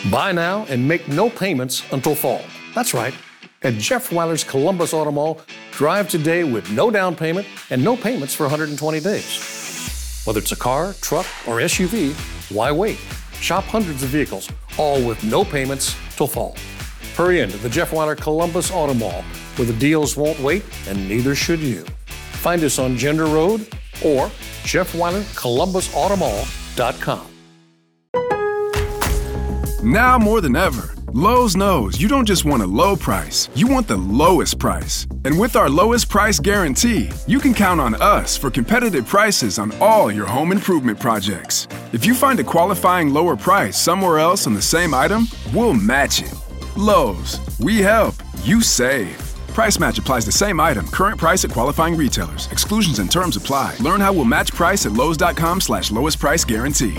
Buy now and make no payments until fall. That's right. At Jeff Weiler's Columbus Auto Mall, drive today with no down payment and no payments for 120 days. Whether it's a car, truck, or SUV, why wait? Shop hundreds of vehicles, all with no payments till fall. Hurry into the Jeff Weiler Columbus Auto Mall, where the deals won't wait and neither should you. Find us on Gender Road or JeffWeilerColumbusAutomall.com. Now more than ever, Lowe's knows you don't just want a low price, you want the lowest price. And with our lowest price guarantee, you can count on us for competitive prices on all your home improvement projects. If you find a qualifying lower price somewhere else on the same item, we'll match it. Lowe's, we help, you save. Price match applies the same item, current price at qualifying retailers. Exclusions and terms apply. Learn how we'll match price at lowes.com/lowest price guarantee.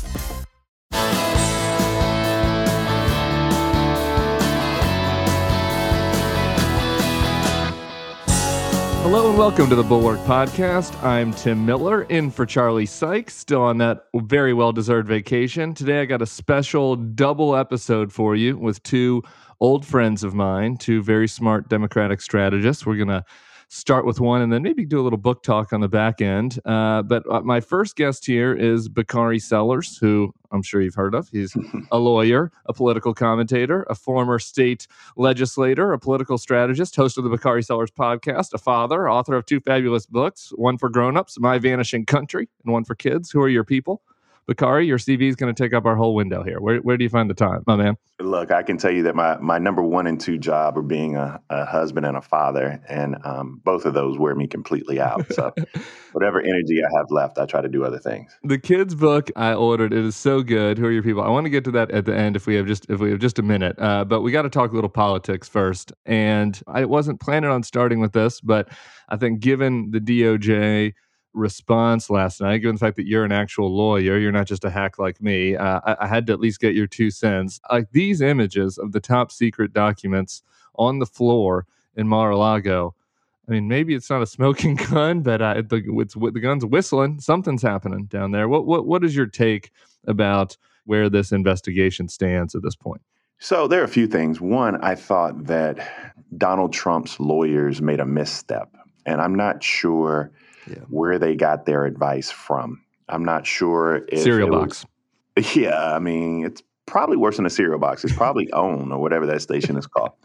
Hello and welcome to the Bulwark Podcast. I'm Tim Miller, in for Charlie Sykes, still on that very well-deserved vacation. Today I got a special double episode for you with two old friends of mine, two very smart Democratic strategists. We're going to start with one and then maybe do a little book talk on the back end. But my first guest here is Bakari Sellers, who I'm sure you've heard of. He's a lawyer, a political commentator, a former state legislator, a political strategist, host of the Bakari Sellers podcast, a father, author of two fabulous books, one for grown-ups, My Vanishing Country, and one for kids, Who Are Your People? Bakari, your CV is going to take up our whole window here. Where do you find the time, my man? Look, I can tell you that my number one and two job are being a husband and a father, and both of those wear me completely out. So whatever energy I have left, I try to do other things. The kids' book I ordered, it is so good. Who Are Your People? I want to get to that at the end if we have just a minute. But we got to talk a little politics first. And I wasn't planning on starting with this, but I think given the DOJ response last night, given the fact that you're an actual lawyer, you're not just a hack like me, I had to at least get your 2 cents. Like these images of the top secret documents on the floor in Mar-a-Lago, I mean, maybe it's not a smoking gun, but the gun's whistling. Something's happening down there. What is your take about where this investigation stands at this point? So there are a few things. One, I thought that Donald Trump's lawyers made a misstep, and I'm not sure where they got their advice from. I'm not sure if cereal box. Yeah, I mean, it's probably worse than a cereal box. It's probably OWN or whatever that station is called.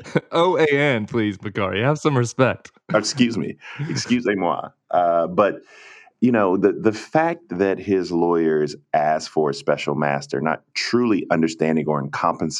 OAN, please, Bakari. Have some respect. Excuse me. Excusez-moi. But, you know, the fact that his lawyers asked for a special master, not truly understanding or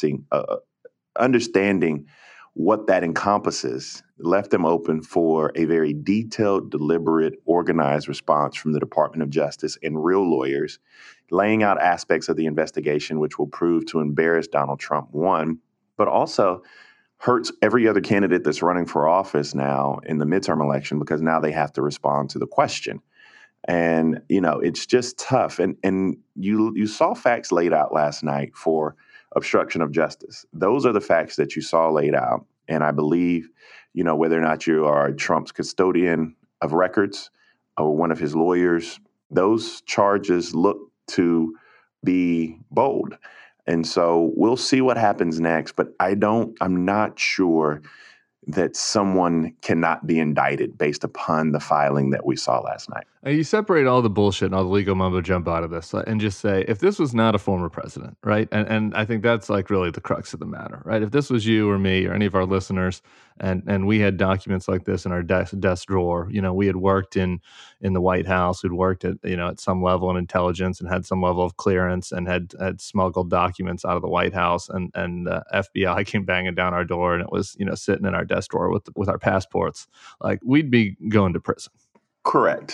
understanding what that encompasses, left them open for a very detailed, deliberate, organized response from the Department of Justice and real lawyers, laying out aspects of the investigation which will prove to embarrass Donald Trump, one, but also hurts every other candidate that's running for office now in the midterm election, because now they have to respond to the question. And, you know, it's just tough. And you saw facts laid out last night for obstruction of justice. Those are the facts that you saw laid out. And I believe, you know, whether or not you are Trump's custodian of records or one of his lawyers, those charges look to be bold. And so we'll see what happens next. But I'm not sure that someone cannot be indicted based upon the filing that we saw last night. You separate all the bullshit and all the legal mumbo jumbo out of this and just say, if this was not a former president, right? And I think that's like really the crux of the matter, right? If this was you or me or any of our listeners and we had documents like this in our desk drawer, you know, we had worked in the White House, we'd worked at, you know, at some level in intelligence and had some level of clearance and had smuggled documents out of the White House and FBI came banging down our door and it was, you know, sitting in our desk drawer with our passports, like we'd be going to prison. Correct.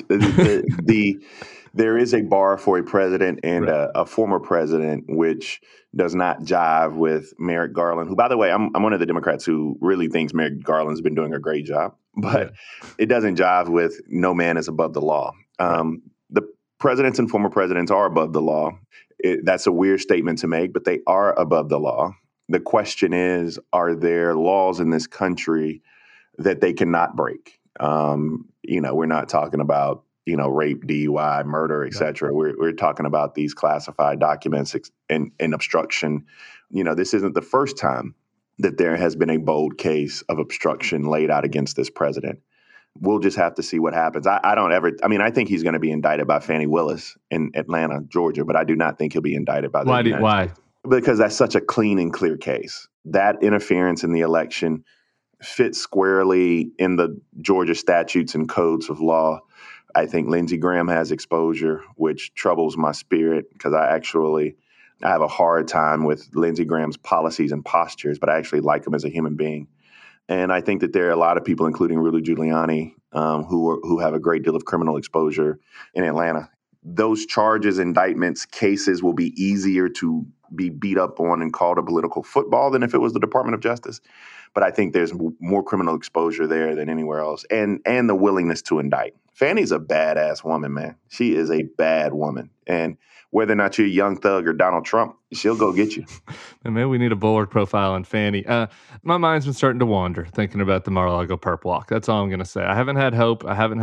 There is a bar for a president and a former president, which does not jive with Merrick Garland, who, by the way, I'm one of the Democrats who really thinks Merrick Garland's been doing a great job, but it doesn't jive with no man is above the law. The presidents and former presidents are above the law. That's a weird statement to make, but they are above the law. The question is, are there laws in this country that they cannot break? You know, we're not talking about rape, DUI, murder, et cetera. We're talking about these classified documents and obstruction. This isn't the first time that there has been a bold case of obstruction laid out against this president. We'll just have to see what happens. I think he's going to be indicted by Fani Willis in Atlanta, Georgia, but I do not think he'll be indicted by the Why? Because that's such a clean and clear case. That interference in the election fits squarely in the Georgia statutes and codes of law. I think Lindsey Graham has exposure, which troubles my spirit because I have a hard time with Lindsey Graham's policies and postures, but I actually like him as a human being. And I think that there are a lot of people, including Rudy Giuliani, who have a great deal of criminal exposure in Atlanta. Those charges, indictments, cases will be easier to be beat up on and called a political football than if it was the Department of Justice. But I think there's more criminal exposure there than anywhere else, and the willingness to indict. Fanny's a badass woman, man. She is a bad woman. And whether or not you're Young Thug or Donald Trump, she'll go get you. And maybe we need a Bulwark profile on Fanny. My mind's been starting to wander thinking about the Mar-a-Lago Perp Walk. That's all I'm going to say. I haven't had hope,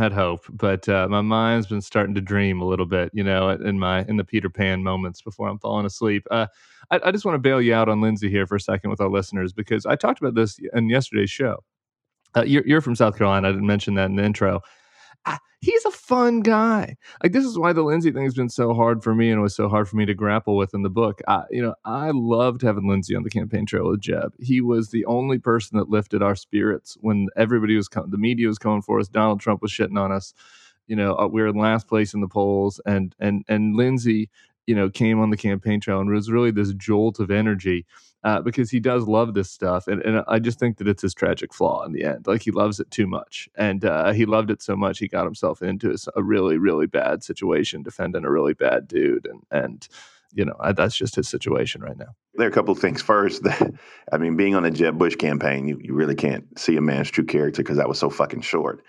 but my mind's been starting to dream a little bit, in the Peter Pan moments before I'm falling asleep. I just want to bail you out on Lindsey here for a second with our listeners, because I talked about this in yesterday's show. You're from South Carolina. I didn't mention that in the intro. He's a fun guy. This is why the Lindsey thing has been so hard for me, and it was so hard for me to grapple with in the book. I loved having Lindsey on the campaign trail with Jeb. He was the only person that lifted our spirits when everybody was the media was coming for us. Donald Trump was shitting on us. We were in last place in the polls, and Lindsey, came on the campaign trail and was really this jolt of energy. Because he does love this stuff. And I just think that it's his tragic flaw in the end. He loves it too much. And he loved it so much, he got himself into a really, really bad situation, defending a really bad dude. And that's just his situation right now. There are a couple of things. First, being on the Jeb Bush campaign, you really can't see a man's true character because that was so fucking short.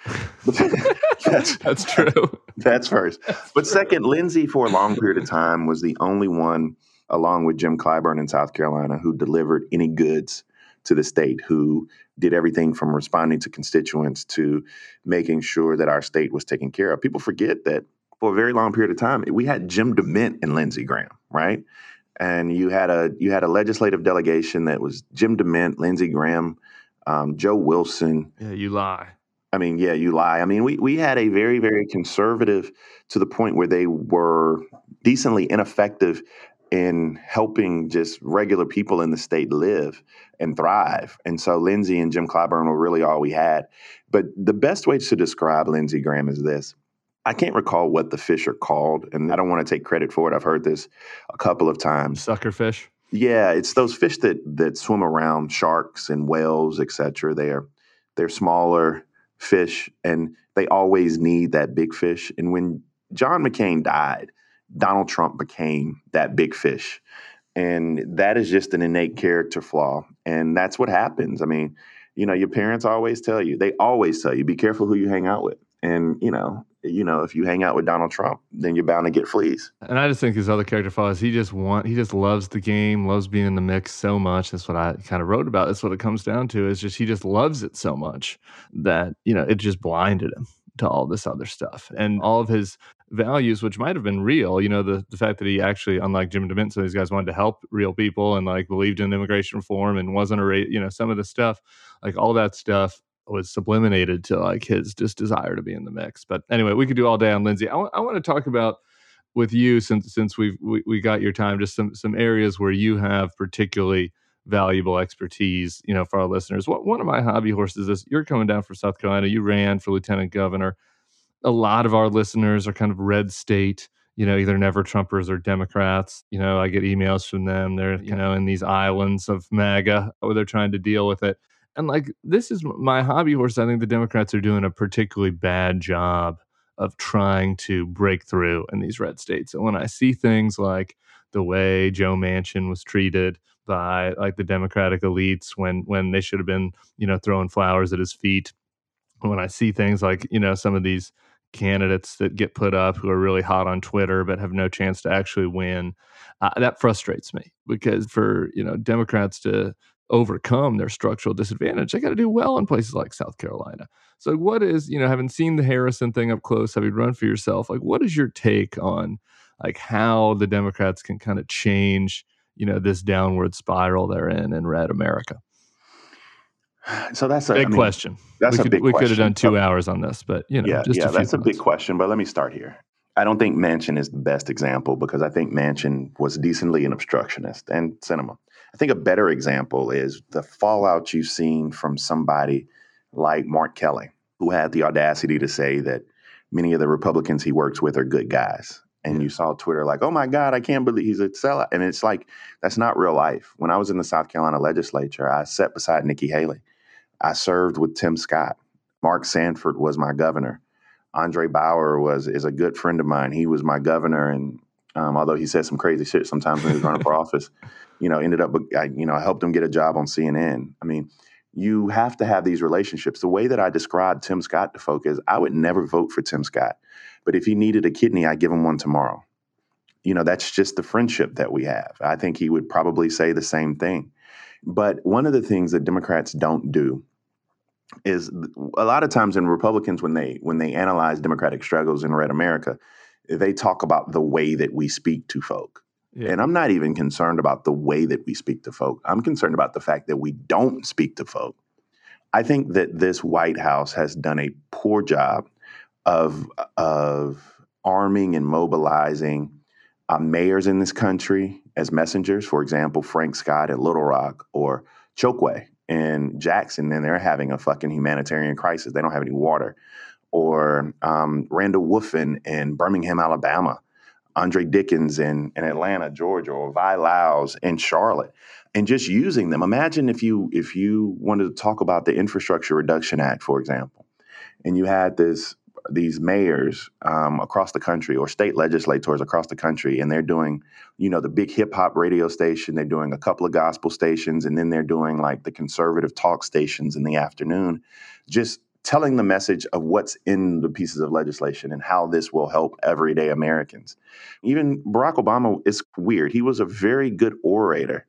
That's true. That's first. But second, Lindsey, for a long period of time, was the only one, along with Jim Clyburn in South Carolina, who delivered any goods to the state, who did everything from responding to constituents to making sure that our state was taken care of. People forget that for a very long period of time, we had Jim DeMint and Lindsey Graham, right? And you had a legislative delegation that was Jim DeMint, Lindsey Graham, Joe Wilson. Yeah, you lie. You lie. We had a very, very conservative, to the point where they were decently ineffective in helping just regular people in the state live and thrive. And so Lindsey and Jim Clyburn were really all we had. But the best way to describe Lindsey Graham is this. I can't recall what the fish are called, and I don't want to take credit for it. I've heard this a couple of times. Sucker fish? Yeah, it's those fish that swim around sharks and whales, et cetera. They're smaller fish, and they always need that big fish. And when John McCain died, Donald Trump became that big fish. And that is just an innate character flaw. And that's what happens. Your parents always tell you, be careful who you hang out with. And, if you hang out with Donald Trump, then you're bound to get fleas. And I just think his other character flaw is he just loves the game, loves being in the mix so much. That's what I kind of wrote about. That's what it comes down to, is just he just loves it so much that, it just blinded him to all this other stuff. And all of his values, which might have been real, the fact that he actually, unlike Jim DeMint, some of these guys wanted to help real people and believed in immigration reform and wasn't some of the stuff, all that stuff was subliminated to his just desire to be in the mix. But anyway, we could do all day on Lindsey. I want to talk about with you, since we got your time, just some areas where you have particularly valuable expertise, for our listeners. One of my hobby horses is you're coming down from South Carolina. You ran for lieutenant governor. A lot of our listeners are kind of red state, either never Trumpers or Democrats. I get emails from them. They're, in these islands of MAGA where they're trying to deal with it. And this is my hobby horse. I think the Democrats are doing a particularly bad job of trying to break through in these red states. And when I see things like the way Joe Manchin was treated by the Democratic elites when they should have been, throwing flowers at his feet. When I see things like, some of these candidates that get put up who are really hot on Twitter but have no chance to actually win, that frustrates me, because for, Democrats to overcome their structural disadvantage, they got to do well in places like South Carolina. So what is, having seen the Harrison thing up close, having run for yourself, like what is your take on like how the Democrats can kind of change, this downward spiral they're in red America? So that's a big question. That's a big question. We could have done 2 hours on this, but that's a big question. But let me start here. I don't think Manchin is the best example because I think Manchin was decently an obstructionist, and Sinema. I think a better example is the fallout you've seen from somebody like Mark Kelly, who had the audacity to say that many of the Republicans he works with are good guys. And you saw Twitter like, oh, my God, I can't believe he's a sellout. And it's like, that's not real life. When I was in the South Carolina legislature, I sat beside Nikki Haley. I served with Tim Scott. Mark Sanford was my governor. Andre Bauer is a good friend of mine. He was my governor. And although he said some crazy shit sometimes when he was running for office, ended up, I helped him get a job on CNN. I mean, you have to have these relationships. The way that I described Tim Scott to folk is I would never vote for Tim Scott. But if he needed a kidney, I'd give him one tomorrow. That's just the friendship that we have. I think he would probably say the same thing. But one of the things that Democrats don't do is a lot of times in Republicans, when they analyze Democratic struggles in red America, they talk about the way that we speak to folk. Yeah. And I'm not even concerned about the way that we speak to folk. I'm concerned about the fact that we don't speak to folk. I think that this White House has done a poor job of arming and mobilizing mayors in this country as messengers. For example, Frank Scott at Little Rock or Chokwe in Jackson, and they're having a fucking humanitarian crisis. They don't have any water. Or Randall Woofin in Birmingham, Alabama. Andre Dickens in Atlanta, Georgia, or Vi Lyles in Charlotte, and just using them. Imagine if you wanted to talk about the Infrastructure Reduction Act, for example, and you had these mayors across the country or state legislators across the country, and they're doing, the big hip hop radio station, they're doing a couple of gospel stations, and then they're doing like the conservative talk stations in the afternoon, just telling the message of what's in the pieces of legislation and how this will help everyday Americans. Even Barack Obama is weird. He was a very good orator,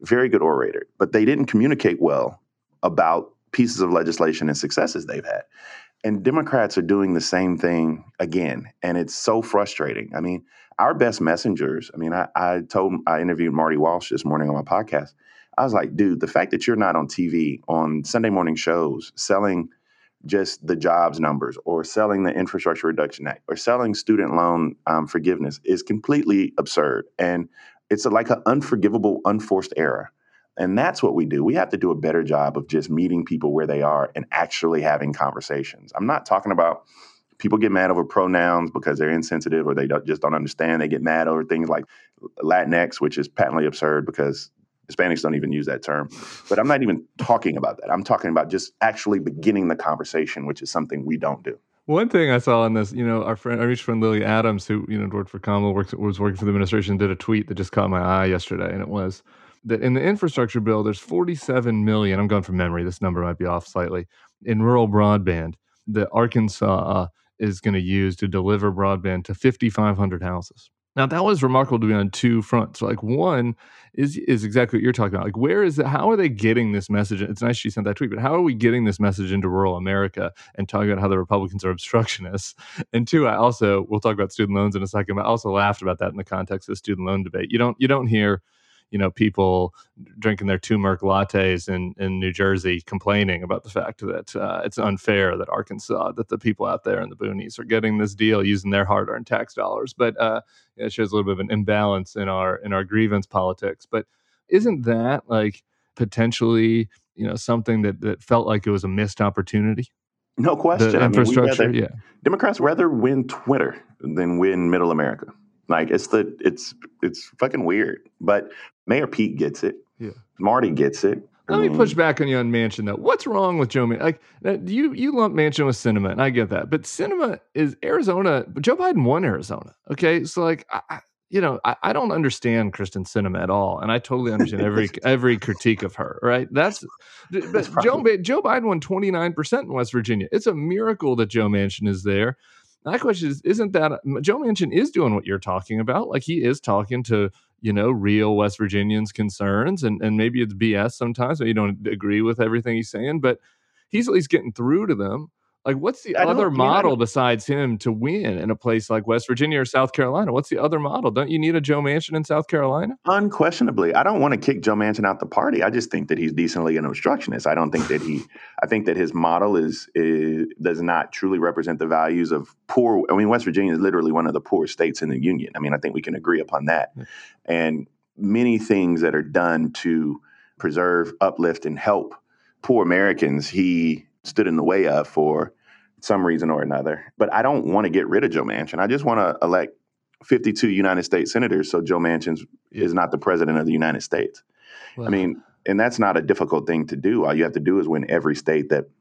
but they didn't communicate well about pieces of legislation and successes they've had. And Democrats are doing the same thing again. And it's so frustrating. I mean, our best messengers, I interviewed Marty Walsh this morning on my podcast. I was like, dude, the fact that you're not on TV on Sunday morning shows selling just the jobs numbers or selling the Infrastructure Reduction Act or selling student loan forgiveness is completely absurd. And it's like an unforgivable, unforced error. And that's what we do. We have to do a better job of just meeting people where they are and actually having conversations. I'm not talking about people get mad over pronouns because they're insensitive or they just don't understand. They get mad over things like Latinx, which is patently absurd because Hispanics don't even use that term. But I'm not even talking about that. I'm talking about just actually beginning the conversation, which is something we don't do. One thing I saw on this, our mutual friend Lily Adams, who worked for Kamala, was working for the administration, did a tweet that just caught my eye yesterday, and it was that in the infrastructure bill, there's $47 million. I'm going from memory. This number might be off slightly. In rural broadband that Arkansas is going to use to deliver broadband to 5,500 houses. Now, that was remarkable to be on two fronts. So, like, one is exactly what you're talking about. Like, where is it? How are they getting this message? It's nice she sent that tweet, but how are we getting this message into rural America and talking about how the Republicans are obstructionists? And two, we'll talk about student loans in a second, but I also laughed about that in the context of the student loan debate. You don't hear people drinking their turmeric lattes in New Jersey complaining about the fact that it's unfair that Arkansas, that the people out there in the boonies are getting this deal using their hard-earned tax dollars. But it shows a little bit of an imbalance in our grievance politics. But isn't that like potentially something that felt like it was a missed opportunity? No question. The infrastructure, yeah. Democrats rather win Twitter than win Middle America. Like it's fucking weird. But Mayor Pete gets it. Yeah. Marty gets it. Let me push back on you on Manchin though. What's wrong with Joe Manchin? Like you lump Manchin with Sinema, and I get that. But Sinema is Arizona. Joe Biden won Arizona. Okay, so like I don't understand Kristen Sinema at all, and I totally understand every critique of her. Right? But Joe Biden won 29% in West Virginia. It's a miracle that Joe Manchin is there. My question is, isn't that Joe Manchin is doing what you're talking about? Like he is talking to real West Virginians' concerns. And maybe it's BS sometimes, maybe you don't agree with everything he's saying, but he's at least getting through to them. Like, what's the other model besides him to win in a place like West Virginia or South Carolina? What's the other model? Don't you need a Joe Manchin in South Carolina? Unquestionably. I don't want to kick Joe Manchin out the party. I just think that he's decently an obstructionist. I don't think that I think that his model does not truly represent the values of poor. I mean, West Virginia is literally one of the poorest states in the union. I mean, I think we can agree upon that. And many things that are done to preserve, uplift, and help poor Americans, he stood in the way of for some reason or another. But I don't want to get rid of Joe Manchin. I just want to elect 52 United States senators so Joe Manchin is not the president of the United States. Wow. I mean, and that's not a difficult thing to do. All you have to do is win every state that,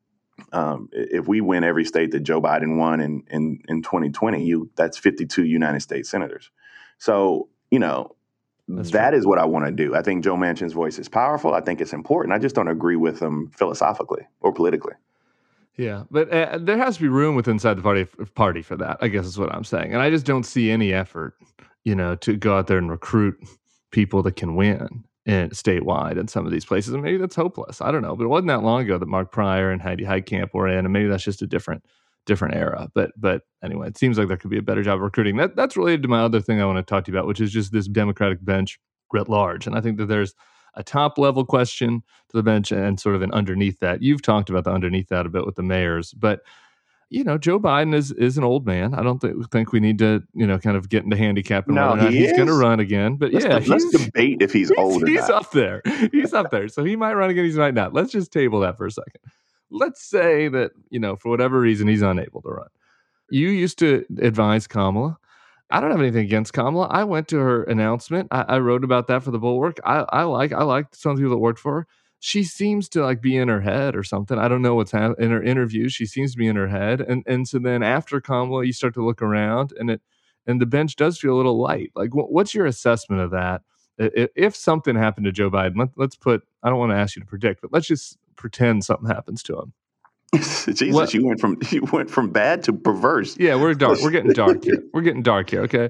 if we win every state that Joe Biden won in 2020, that's 52 United States senators. So, that is what I want to do. I think Joe Manchin's voice is powerful. I think it's important. I just don't agree with him philosophically or politically. Yeah, but there has to be room inside the party for that, I guess is what I'm saying. And I just don't see any effort, to go out there and recruit people that can win statewide in some of these places. And maybe that's hopeless. I don't know. But it wasn't that long ago that Mark Pryor and Heidi Heitkamp were in, and maybe that's just a different era. But anyway, it seems like there could be a better job of recruiting. That's related to my other thing I want to talk to you about, which is just this Democratic bench writ large. And I think that there's a top level question to the bench and sort of an underneath that. You've talked about the underneath that a bit with the mayors, but Joe Biden is an old man. I don't think we need to, kind of get into handicapping whether or not he's going to run again. But let's debate if he's old or he's not. Up there. He's up there. So he might run again. He might not. Let's just table that for a second. Let's say that, for whatever reason, he's unable to run. You used to advise Kamala. I don't have anything against Kamala. I went to her announcement. I wrote about that for the Bulwark. I liked some people that worked for her. She seems to be in her head or something. I don't know what's happening in her interviews. She seems to be in her head. And so then after Kamala, you start to look around and the bench does feel a little light. Like, what's your assessment of that? If something happened to Joe Biden, let's I don't want to ask you to predict, but let's just pretend something happens to him. Jesus, you went from bad to perverse. Yeah, we're dark. We're getting dark here. Okay,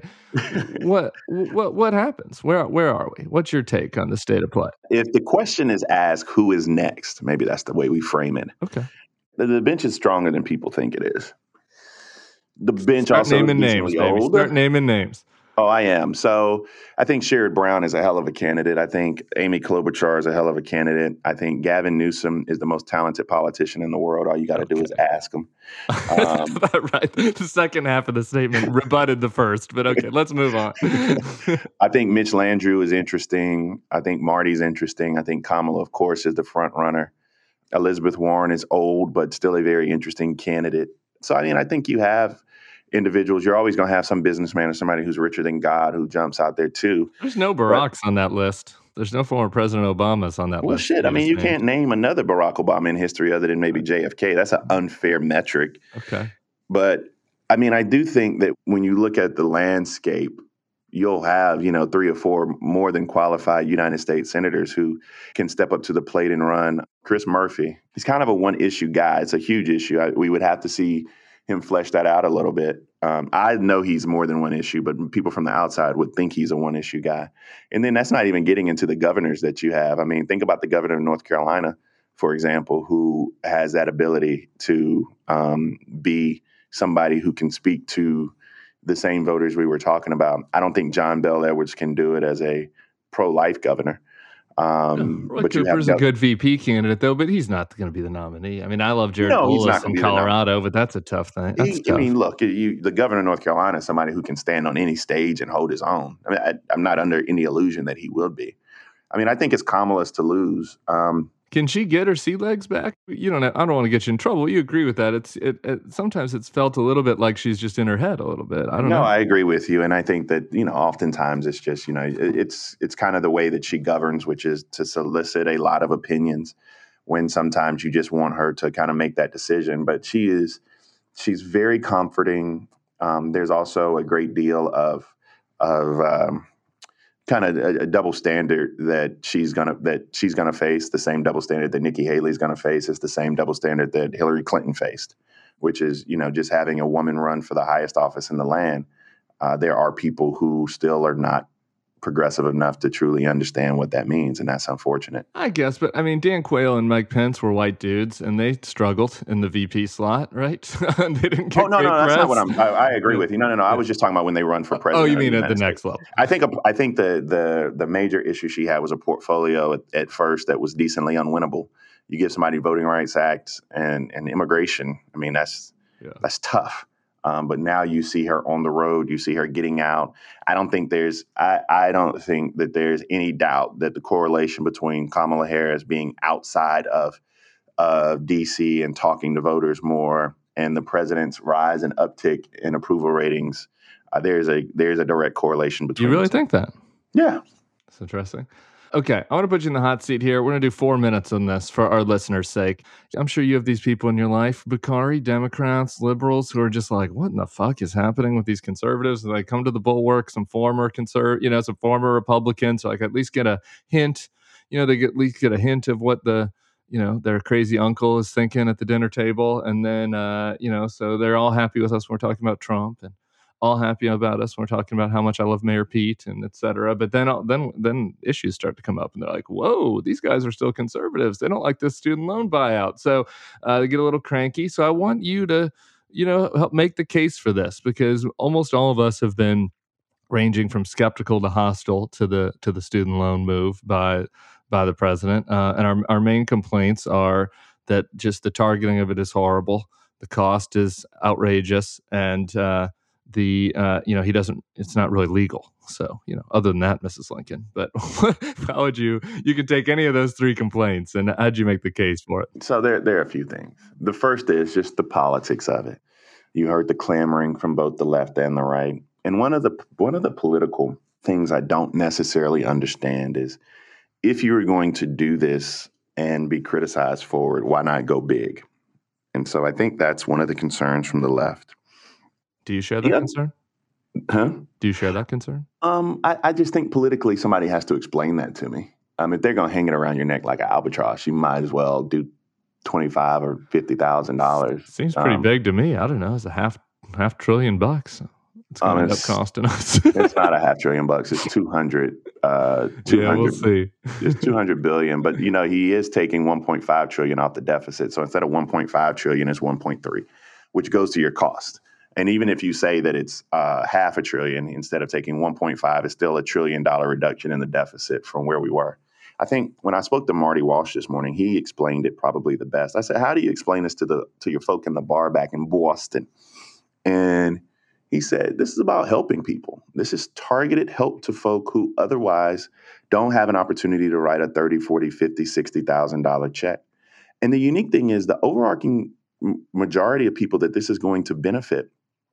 what happens? Where are we? What's your take on the state of play? If the question is asked, who is next? Maybe that's the way we frame it. Okay. The bench is stronger than people think it is. The bench Start also naming is names, baby. old. Start naming names. Oh, I am. So I think Sherrod Brown is a hell of a candidate. I think Amy Klobuchar is a hell of a candidate. I think Gavin Newsom is the most talented politician in the world. All you got to do is ask him. Right. The second half of the statement rebutted the first, but okay, let's move on. I think Mitch Landrieu is interesting. I think Marty's interesting. I think Kamala, of course, is the front runner. Elizabeth Warren is old, but still a very interesting candidate. So, I think you have individuals. You're always going to have some businessman or somebody who's richer than God who jumps out there too. There's no Baracks on that list. There's no former President Obamas on that list. Well, shit. You can't name another Barack Obama in history other than maybe JFK. That's an unfair metric. Okay. But I do think that when you look at the landscape, you'll have, 3 or 4 more than qualified United States senators who can step up to the plate and run. Chris Murphy, he's kind of a one-issue guy. It's a huge issue. We would have to see him flesh that out a little bit. I know he's more than one issue, but people from the outside would think he's a one-issue guy. And then that's not even getting into the governors that you have. Think about the governor of North Carolina, for example, who has that ability to be somebody who can speak to the same voters we were talking about. I don't think John Bel Edwards can do it as a pro-life governor. Roy Cooper's a good VP candidate, though, but he's not going to be the nominee. I love Jared Polis in Colorado, but that's a tough thing. Look, the governor of North Carolina is somebody who can stand on any stage and hold his own. I'm not under any illusion that he will be. I think it's Kamala's to lose. Can she get her sea legs back? I don't want to get you in trouble. You agree with that? Sometimes it's felt a little bit like she's just in her head a little bit. I don't know. No, I agree with you, and I think that oftentimes it's just it's kind of the way that she governs, which is to solicit a lot of opinions. When sometimes you just want her to kind of make that decision, but she's very comforting. There's also a great deal of kind of a double standard that she's gonna face. The same double standard that Nikki Haley's gonna face is the same double standard that Hillary Clinton faced, which is just having a woman run for the highest office in the land. There are people who still are not progressive enough to truly understand what that means, and that's unfortunate. I guess, but I mean, Dan Quayle and Mike Pence were white dudes, and they struggled in the VP slot, right? They didn't get No, great that's not press. what I agree Yeah. with you. No. I was just talking about when they run for president. Oh, you of mean the at the United next States. level? I think the major issue she had was a portfolio at first that was decently unwinnable. You give somebody Voting Rights Act and immigration. I mean, that's tough. But now you see her on the road. You see her getting out. I don't think that there's any doubt that the correlation between Kamala Harris being outside of D.C. and talking to voters more and the president's rise and uptick in approval ratings, there's a direct correlation between. You really think that? Yeah. That's interesting. Okay, I want to put you in the hot seat here. We're going to do 4 minutes on this for our listeners' sake. I'm sure you have these people in your life, Bakari, Democrats, liberals, who are just like, what in the fuck is happening with these conservatives? And they come to the Bulwark, some former Republicans, so I can at least get a hint. They at least get a hint of what their crazy uncle is thinking at the dinner table. And then, so they're all happy with us when we're talking about Trump, and all happy about us when we're talking about how much I love Mayor Pete and et cetera. But then issues start to come up, and they're like, whoa, these guys are still conservatives. They don't like this student loan buyout. So they get a little cranky. So I want you to, help make the case for this, because almost all of us have been ranging from skeptical to hostile to the student loan move by the president. And our main complaints are that just the targeting of it is horrible. The cost is outrageous. And, he doesn't, it's not really legal. So, other than that, Mrs. Lincoln, but how would you can take any of those 3 complaints, and how'd you make the case for it? So there are a few things. The first is just the politics of it. You heard the clamoring from both the left and the right. And one of the political things I don't necessarily understand is, if you were going to do this and be criticized for it, why not go big? And so I think that's one of the concerns from the left. Do you share that concern? Huh? Do you share that concern? I just think politically somebody has to explain that to me. If they're going to hang it around your neck like an albatross, you might as well do $25,000 or $50,000. Seems pretty big to me. I don't know. It's a half $500 billion. It's going to end up costing us. It's not $500 billion. It's 200. Yeah, we'll see. It's 200 billion, but he is taking 1.5 trillion off the deficit. So instead of 1.5 trillion, it's 1.3, which goes to your cost. And even if you say that it's $500 billion instead of taking 1.5, it's still $1 trillion reduction in the deficit from where we were. I think when I spoke to Marty Walsh this morning, he explained it probably the best. I said, "How do you explain this to your folk in the bar back in Boston?" And he said, "This is about helping people. This is targeted help to folk who otherwise don't have an opportunity to write a $30,000, $40,000, $50,000, $60,000 check." And the unique thing is the overarching majority of people that this is going to benefit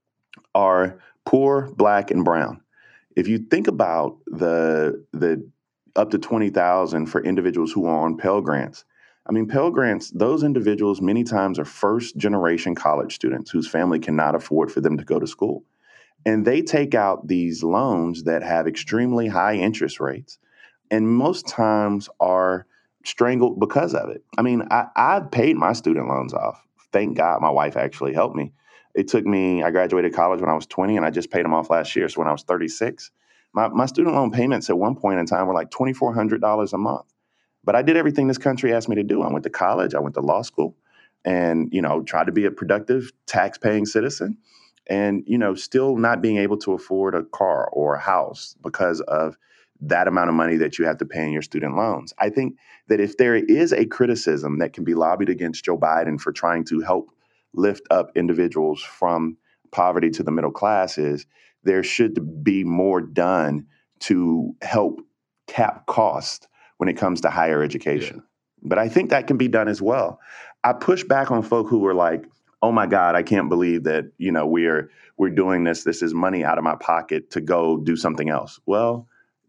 are poor, Black, and brown. If you think about the up to $20,000 for individuals who are on Pell Grants, Pell Grants, those individuals many times are first-generation college students whose family cannot afford for them to go to school. And they take out these loans that have extremely high interest rates and most times are strangled because of it. I've paid my student loans off. Thank God my wife actually helped me. It took me, I graduated college when I was 20 and I just paid them off last year. So when I was 36, my student loan payments at one point in time were like $2,400 a month. But I did everything this country asked me to do. I went to college, I went to law school, and, tried to be a productive tax-paying citizen and, still not being able to afford a car or a house because of that amount of money that you have to pay in your student loans. I think that if there is a criticism that can be lobbied against Joe Biden for trying to help lift up individuals from poverty to the middle classes, there should be more done to help cap cost when it comes to higher education. Yeah. But I think that can be done as well. I push back on folk who are like, "Oh my God, I can't believe that, we're doing this. This is money out of my pocket to go do something else." Well,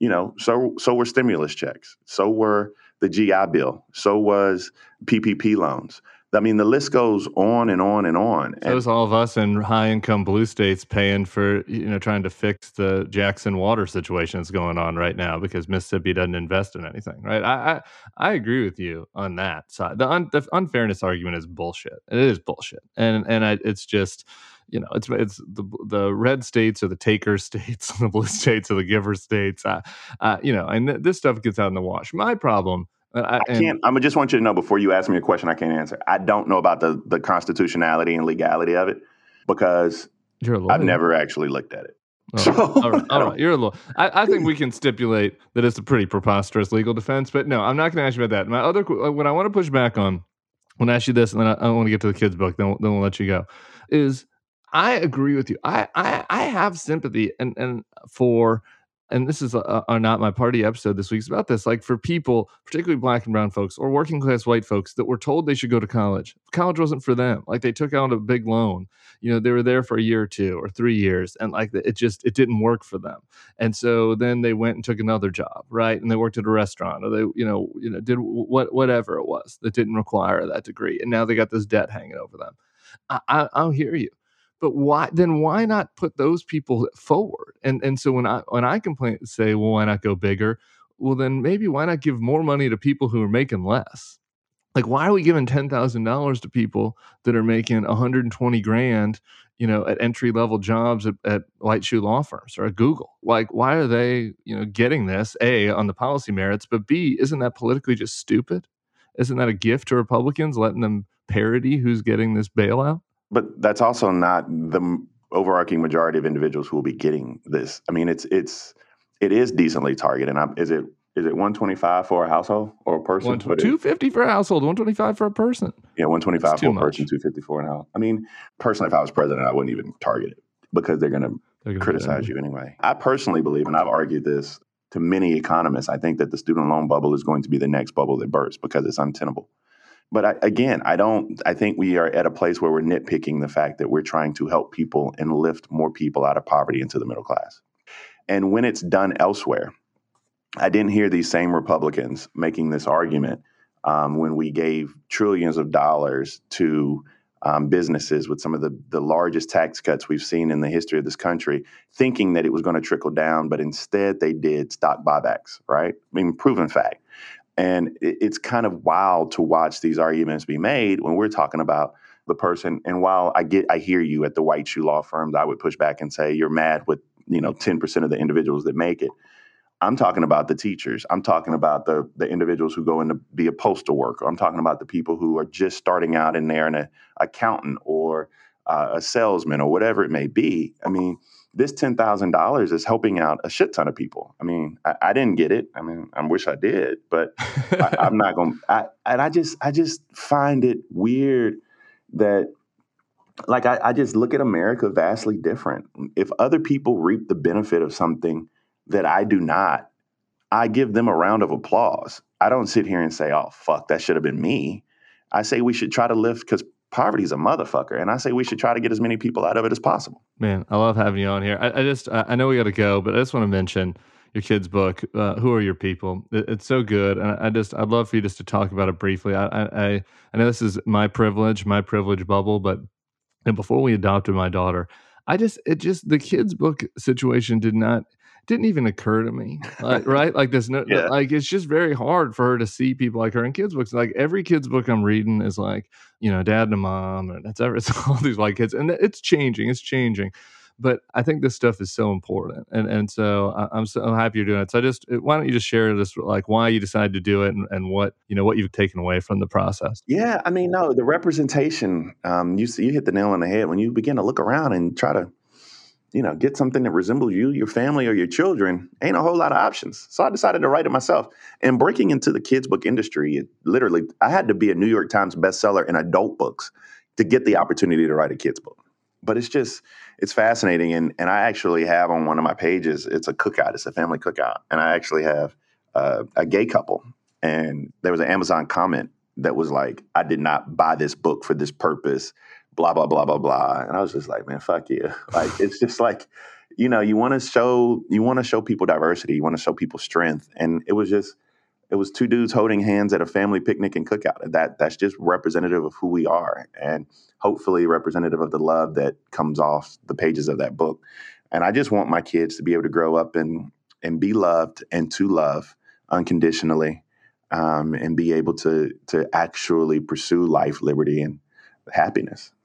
so were stimulus checks. So were the GI Bill. So was PPP loans. The list goes on and on and on. So is all of us in high-income blue states paying for, trying to fix the Jackson water situation that's going on right now because Mississippi doesn't invest in anything, right? I agree with you on that side. The unfairness argument is bullshit. It is bullshit, and it's just, it's the red states are the taker states, the blue states are the giver states. And this stuff gets out in the wash. My problem. I just want you to know before you ask me a question I can't answer. I don't know about the constitutionality and legality of it because I've never actually looked at it. All right. You're a little. I think we can stipulate that it's a pretty preposterous legal defense, but no, I'm not going to ask you about that. What I want to push back on, when I ask you this, and then I want to get to the kids' book, then we'll let you go, is I agree with you. I have sympathy and for. And this is a Not My Party episode this week. It's about this. Like for people, particularly black and brown folks or working class white folks that were told they should go to college. College wasn't for them. Like they took out a big loan. They were there for a year or 2 or 3 years. And like it didn't work for them. And so then they went and took another job, right? And they worked at a restaurant or they, did whatever it was that didn't require that degree. And now they got this debt hanging over them. I'll hear you. But why not put those people forward? And so when I complain, say, well, why not go bigger? Well, then maybe why not give more money to people who are making less? Like, why are we giving $10,000 to people that are making $120,000, at entry level jobs at white shoe law firms or at Google? Like, why are they, getting this A, on the policy merits, but B, isn't that politically just stupid? Isn't that a gift to Republicans, letting them parody who's getting this bailout? But that's also not the overarching majority of individuals who will be getting this. I mean, it is decently targeted. Is it 125 for a household or a person? 250 for a household, 125 for a person. Yeah, 125 for a person, 250 for an house. I mean, personally, if I was president, I wouldn't even target it because they're going to criticize you anyway. I personally believe, and I've argued this to many economists, I think that the student loan bubble is going to be the next bubble that bursts because it's untenable. But I think we are at a place where we're nitpicking the fact that we're trying to help people and lift more people out of poverty into the middle class. And when it's done elsewhere, I didn't hear these same Republicans making this argument when we gave trillions of dollars to businesses with some of the largest tax cuts we've seen in the history of this country, thinking that it was going to trickle down, but instead they did stock buybacks, right? I mean, proven fact. And it's kind of wild to watch these arguments be made when we're talking about the person. And while I hear you at the white shoe law firms, I would push back and say you're mad with 10% of the individuals that make it. I'm talking about the teachers. I'm talking about the individuals who go in to be a postal worker. I'm talking about the people who are just starting out and they're an accountant or a salesman or whatever it may be. I mean, this $10,000 is helping out a shit ton of people. I mean, I didn't get it. I mean, I wish I did, but I'm not going to. I just find it weird that, like, I just look at America vastly different. If other people reap the benefit of something that I do not, I give them a round of applause. I don't sit here and say, oh, fuck, that should have been me. I say we should try to lift, because poverty is a motherfucker. And I say we should try to get as many people out of it as possible. Man, I love having you on here. I know we got to go, but I just want to mention your kid's book, Who Are Your People? It's so good. And I'd love for you just to talk about it briefly. I know this is my privilege bubble, but before we adopted my daughter, the kid's book situation didn't even occur to me, right? Like there's no, Yeah. like it's just very hard for her to see people like her in kids' books. Like every kid's book I'm reading is like, dad and a mom, and it's all these white kids, and it's changing. But I think this stuff is so important, and so I'm so happy you're doing it. So why don't you just share this, like why you decided to do it, and what what you've taken away from the process? Yeah, I mean, no, the representation. You hit the nail on the head when you begin to look around and try to get something that resembles you, your family, or your children. Ain't a whole lot of options. So I decided to write it myself. And breaking into the kids book industry, I had to be a New York Times bestseller in adult books to get the opportunity to write a kids book. But it's fascinating. And I actually have on one of my pages, it's a cookout. It's a family cookout. And I actually have a gay couple. And there was an Amazon comment that was like, I did not buy this book for this purpose, blah, blah, blah, blah, blah. And I was just like, man, fuck you. Like, it's just like, you want to show people diversity. You want to show people strength. And it was two dudes holding hands at a family picnic and cookout. That's just representative of who we are, and hopefully representative of the love that comes off the pages of that book. And I just want my kids to be able to grow up and be loved and to love unconditionally, and be able to actually pursue life, liberty, and happiness.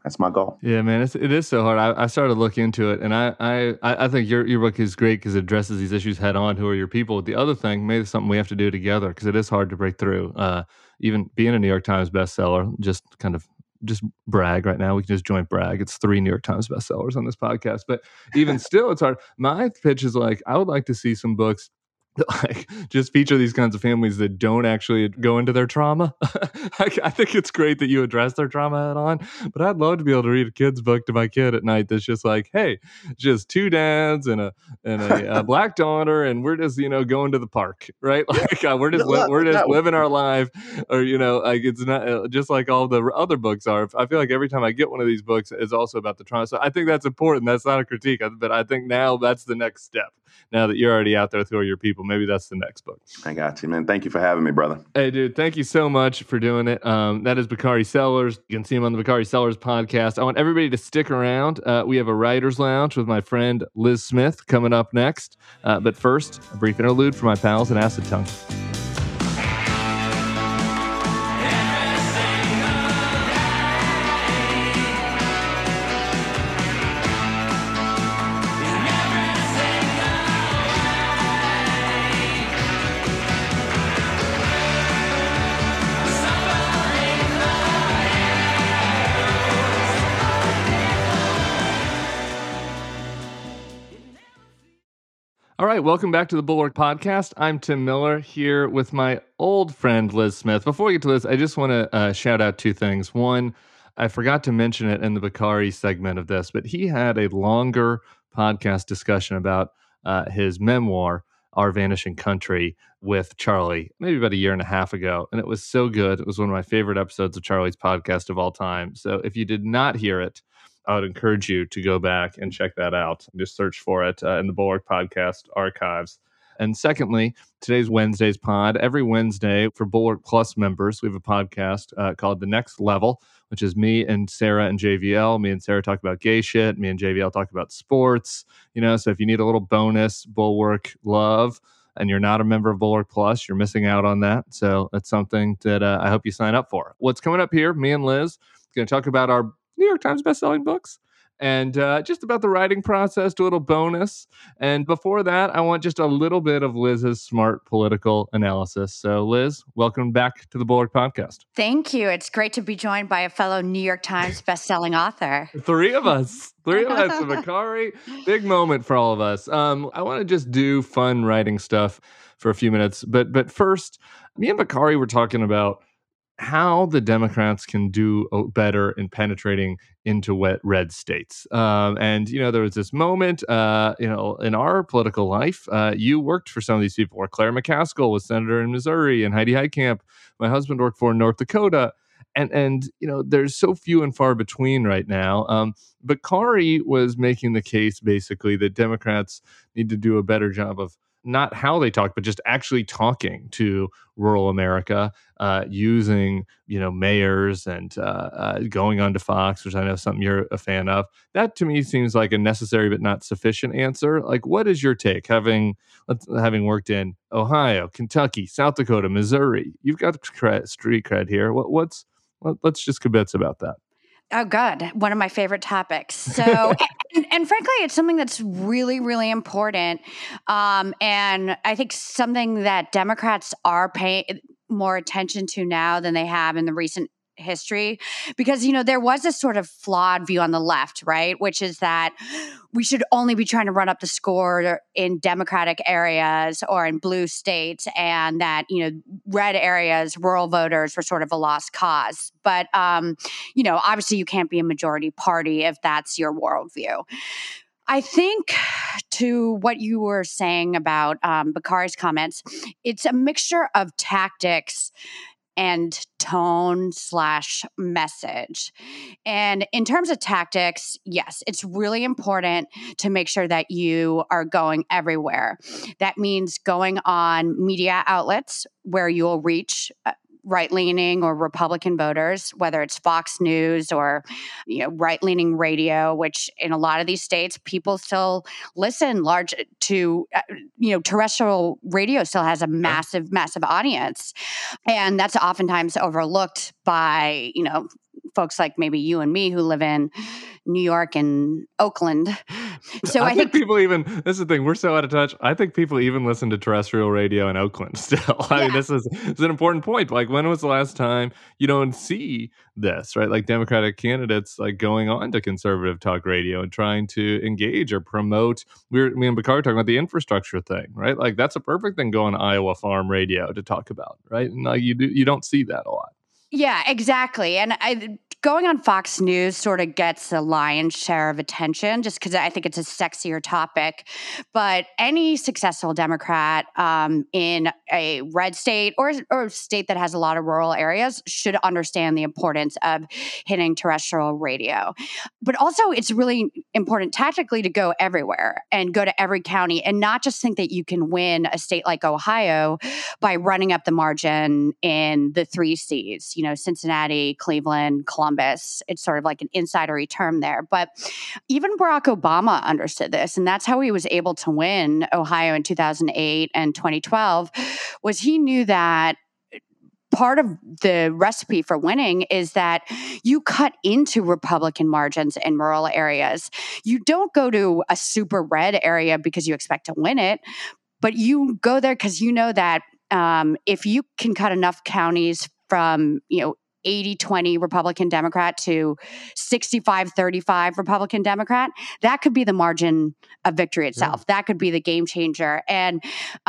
That's my goal. Yeah, man, it is so hard. I started to look into it, and I think your book is great because it addresses these issues head on. Who are your people? The other thing, maybe it's something we have to do together because it is hard to break through. Even being a New York Times bestseller, just brag right now. We can just joint brag. It's 3 New York Times bestsellers on this podcast, but even still, it's hard. My pitch is like, I would like to see some books like just feature these kinds of families that don't actually go into their trauma. I think it's great that you address their trauma head on, but I'd love to be able to read a kid's book to my kid at night that's just like, hey, just 2 dads and a black daughter, and we're just going to the park, right? Like we're just living our life, or like it's not just like all the other books are. I feel like every time I get one of these books, it's also about the trauma. So I think that's important. That's not a critique, but I think now that's the next step. Now that you're already out there with Who Are Your People, maybe that's the next book. I got you, man. Thank you for having me, brother. Hey, dude, thank you so much for doing it. That is Bakari Sellers. You can see him on the Bakari Sellers podcast. I want everybody to stick around. We have a writer's lounge with my friend Liz Smith coming up next. But first, a brief interlude for my pals in Acid Tongue. All right, welcome back to the Bulwark Podcast. I'm Tim Miller here with my old friend Liz Smith. Before we get to Liz, I just want to shout out 2 things. One, I forgot to mention it in the Bakari segment of this, but he had a longer podcast discussion about his memoir, Our Vanishing Country, with Charlie, maybe about 1.5 years ago. And it was so good. It was one of my favorite episodes of Charlie's podcast of all time. So if you did not hear it, I would encourage you to go back and check that out. Just search for it in the Bulwark Podcast archives. And secondly, today's Wednesday's pod. Every Wednesday for Bulwark Plus members, we have a podcast called The Next Level, which is me and Sarah and JVL. Me and Sarah talk about gay shit. Me and JVL talk about sports. So if you need a little bonus Bulwark love and you're not a member of Bulwark Plus, you're missing out on that. So that's something that I hope you sign up for. What's coming up here, me and Liz, going to talk about our New York Times bestselling books and just about the writing process, do a little bonus. And before that, I want just a little bit of Liz's smart political analysis. So Liz, welcome back to the Bulwark Podcast. Thank you. It's great to be joined by a fellow New York Times bestselling author. 3 of us. 3 of us. Bakari, big moment for all of us. I want to just do fun writing stuff for a few minutes. But first, me and Bakari were talking about how the Democrats can do better in penetrating into red states. And, there was this moment, in our political life, you worked for some of these people, where Claire McCaskill was senator in Missouri and Heidi Heitkamp, my husband, worked for in North Dakota. And there's so few and far between right now. Bakari was making the case, basically, that Democrats need to do a better job of not how they talk, but just actually talking to rural America, using, mayors and going on to Fox, which I know is something you're a fan of. That to me seems like a necessary but not sufficient answer. Like, what is your take, having worked in Ohio, Kentucky, South Dakota, Missouri? You've got street cred here. Let's just kibitz about that. Oh, good. One of my favorite topics. So, and frankly, it's something that's really, really important. And I think something that Democrats are paying more attention to now than they have in the recent history, because, there was this sort of flawed view on the left, right? Which is that we should only be trying to run up the score in Democratic areas or in blue states, and that, red areas, rural voters were sort of a lost cause. But, obviously you can't be a majority party if that's your worldview. I think to what you were saying about Bakari's comments, it's a mixture of tactics and tone/message. And in terms of tactics, yes, it's really important to make sure that you are going everywhere. That means going on media outlets where you'll reach right-leaning or Republican voters, whether it's Fox News or, right-leaning radio, which in a lot of these states, people still listen large to, terrestrial radio still has a massive, massive audience. And that's oftentimes overlooked by, folks like maybe you and me who live in New York and Oakland. So I think people even, this is the thing, we're so out of touch. I think people even listen to terrestrial radio in Oakland still. I mean, this is an important point. Like, when was the last time you don't see this, right? Like Democratic candidates like going on to conservative talk radio and trying to engage or promote. Me and Bakari were talking about the infrastructure thing, right? Like, that's a perfect thing going on Iowa Farm Radio to talk about, right? And like, you don't see that a lot. Yeah, exactly. And going on Fox News sort of gets a lion's share of attention just because I think it's a sexier topic. But any successful Democrat in a red state or a state that has a lot of rural areas should understand the importance of hitting terrestrial radio. But also, it's really important tactically to go everywhere and go to every county and not just think that you can win a state like Ohio by running up the margin in the 3 Cs. Cincinnati, Cleveland, Columbus. It's sort of like an insidery term there. But even Barack Obama understood this. And that's how he was able to win Ohio in 2008 and 2012, was he knew that part of the recipe for winning is that you cut into Republican margins in rural areas. You don't go to a super red area because you expect to win it, but you go there because you know that if you can cut enough counties from, 80-20 Republican Democrat to 65-35 Republican Democrat, that could be the margin of victory itself. Yeah. That could be the game changer. And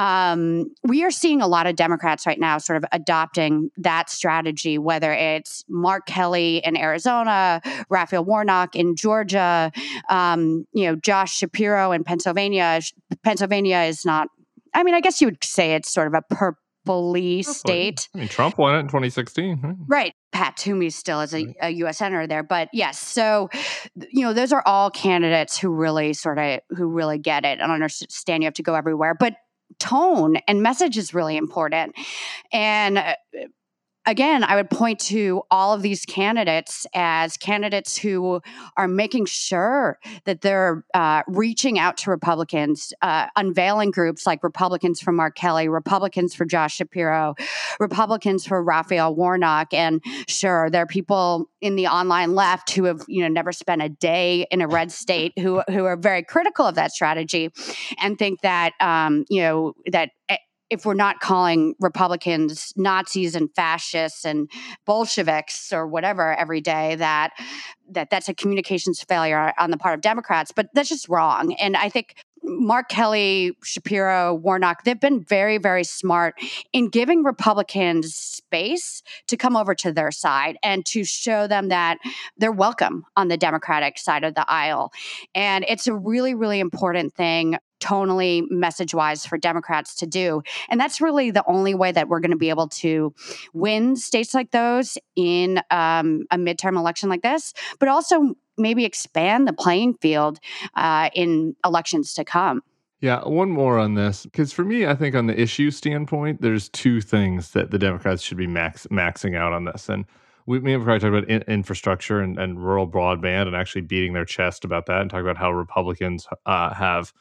we are seeing a lot of Democrats right now sort of adopting that strategy, whether it's Mark Kelly in Arizona, Raphael Warnock in Georgia, Josh Shapiro in Pennsylvania. Pennsylvania is not, I guess you would say it's sort of a purpley state. Trump won it in 2016. Right. Pat Toomey still is a U.S. senator there. But yes, so, those are all candidates who really get it and understand you have to go everywhere. But tone and message is really important. And again, I would point to all of these candidates as candidates who are making sure that they're reaching out to Republicans, unveiling groups like Republicans for Mark Kelly, Republicans for Josh Shapiro, Republicans for Raphael Warnock. And sure, there are people in the online left who have, never spent a day in a red state who are very critical of that strategy and think that, that if we're not calling Republicans Nazis and fascists and Bolsheviks or whatever every day, that's a communications failure on the part of Democrats. But that's just wrong. And I think Mark Kelly, Shapiro, Warnock, they've been very, very smart in giving Republicans space to come over to their side and to show them that they're welcome on the Democratic side of the aisle. And it's a really, really important thing tonally, message-wise for Democrats to do. And that's really the only way that we're going to be able to win states like those in a midterm election like this, but also maybe expand the playing field in elections to come. Yeah, one more on this, because for me, I think on the issue standpoint, there's 2 things that the Democrats should be maxing out on this. And me and Bakari talked about infrastructure and rural broadband and actually beating their chest about that and talk about how Republicans have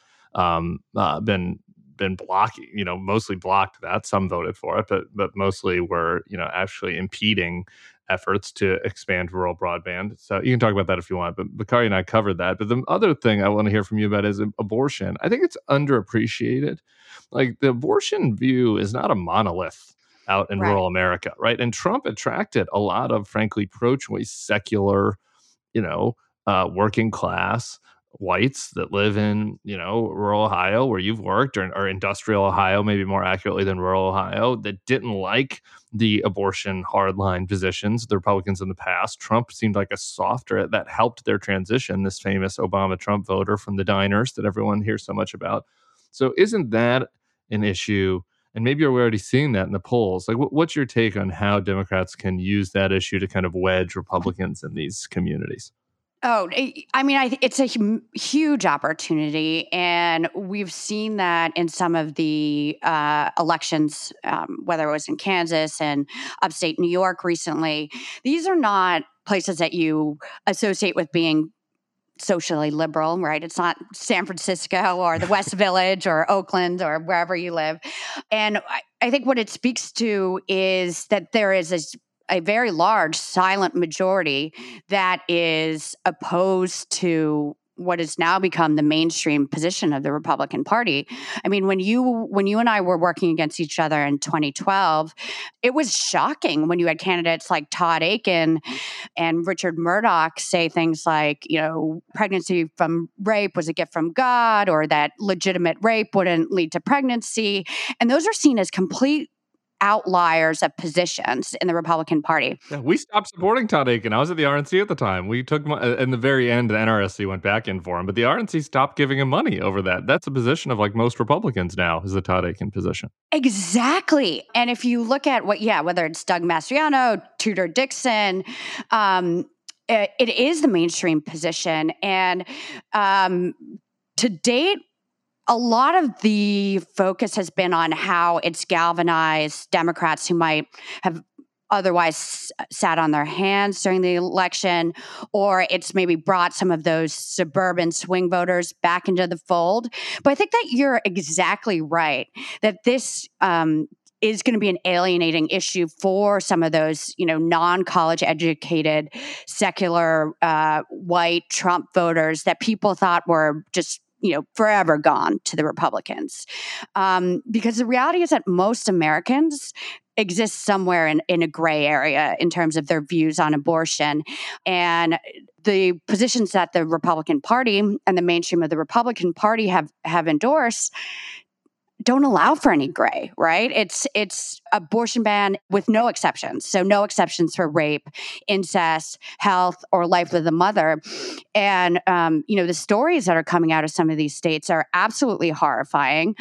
been blocking, mostly blocked that. Some voted for it, but mostly were, actually impeding efforts to expand rural broadband. So you can talk about that if you want, but Bakari and I covered that. But the other thing I want to hear from you about is abortion. I think it's underappreciated. Like, the abortion view is not a monolith out in rural America, right? And Trump attracted a lot of, frankly, pro-choice, secular, working class whites that live in, rural Ohio where you've worked, or industrial Ohio, maybe more accurately than rural Ohio, that didn't like the abortion hardline positions the Republicans in the past. Trump seemed like a softer, that helped their transition, this famous Obama-Trump voter from the diners that everyone hears so much about. So isn't that an issue? And maybe you're already seeing that in the polls. Like, what's your take on how Democrats can use that issue to kind of wedge Republicans in these communities? Oh, it's a huge opportunity, and we've seen that in some of the elections, whether it was in Kansas and upstate New York recently. These are not places that you associate with being socially liberal, right? It's not San Francisco or the West Village or Oakland or wherever you live. And I think what it speaks to is that there is a very large silent majority that is opposed to what has now become the mainstream position of the Republican Party. I mean, when you and I were working against each other in 2012, it was shocking when you had candidates like Todd Akin and Richard Murdoch say things like, pregnancy from rape was a gift from God, or that legitimate rape wouldn't lead to pregnancy. And those are seen as complete outliers of positions in the Republican Party. Yeah, we stopped supporting Todd Akin. I was at the RNC at the time. We took in the very end, the NRSC went back in for him, but the RNC stopped giving him money over that. That's a position of like most Republicans now, is the Todd Akin position. Exactly. And if you look at whether it's Doug Mastriano, Tudor Dixon, it is the mainstream position. And to date, a lot of the focus has been on how it's galvanized Democrats who might have otherwise sat on their hands during the election, or it's maybe brought some of those suburban swing voters back into the fold. But I think that you're exactly right, that this is going to be an alienating issue for some of those, non-college educated, secular, white Trump voters that people thought were just forever gone to the Republicans. Because the reality is that most Americans exist somewhere in a gray area in terms of their views on abortion. And the positions that the Republican Party and the mainstream of the Republican Party have endorsed don't allow for any gray, right? It's abortion ban with no exceptions. So no exceptions for rape, incest, health, or life of the mother. And, the stories that are coming out of some of these states are absolutely horrifying.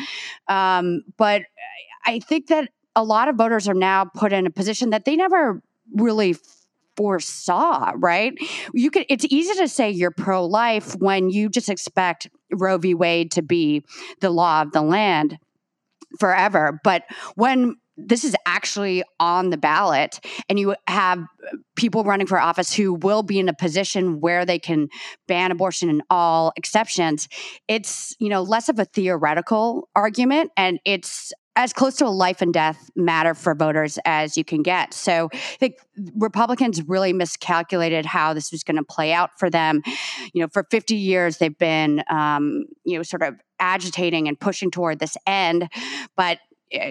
But I think that a lot of voters are now put in a position that they never really foresaw, right? It's easy to say you're pro-life when you just expect Roe v. Wade to be the law of the land forever. But when this is actually on the ballot and you have people running for office who will be in a position where they can ban abortion in all exceptions, it's, less of a theoretical argument, and it's as close to a life and death matter for voters as you can get. So I think Republicans really miscalculated how this was going to play out for them. For 50 years, they've been, sort of agitating and pushing toward this end. But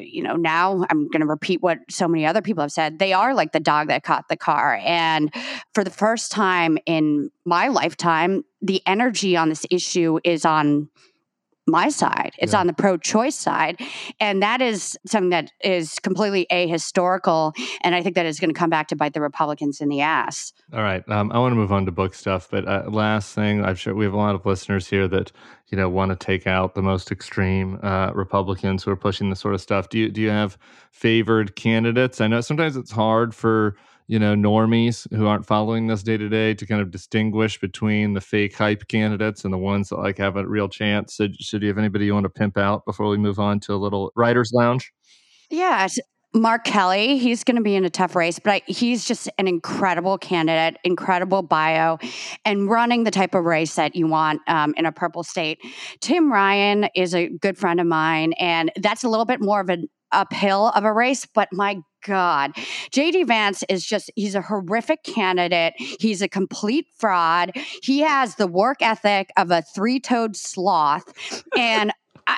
now I'm going to repeat what so many other people have said. They are like the dog that caught the car. And for the first time in my lifetime, the energy on this issue is on my side. It's on the pro-choice side. And that is something that is completely ahistorical. And I think that is going to come back to bite the Republicans in the ass. All right. I want to move on to book stuff. But last thing, I'm sure we have a lot of listeners here that, want to take out the most extreme Republicans who are pushing this sort of stuff. Do you have favored candidates? I know sometimes it's hard for normies who aren't following this day to day to kind of distinguish between the fake hype candidates and the ones that like have a real chance. So do you have anybody you want to pimp out before we move on to a little writer's lounge? Yeah. Mark Kelly, he's going to be in a tough race, but he's just an incredible candidate, incredible bio, and running the type of race that you want in a purple state. Tim Ryan is a good friend of mine, and that's a little bit more of an uphill of a race, but my God, J.D. Vance he's a horrific candidate. He's a complete fraud. He has the work ethic of a three-toed sloth. And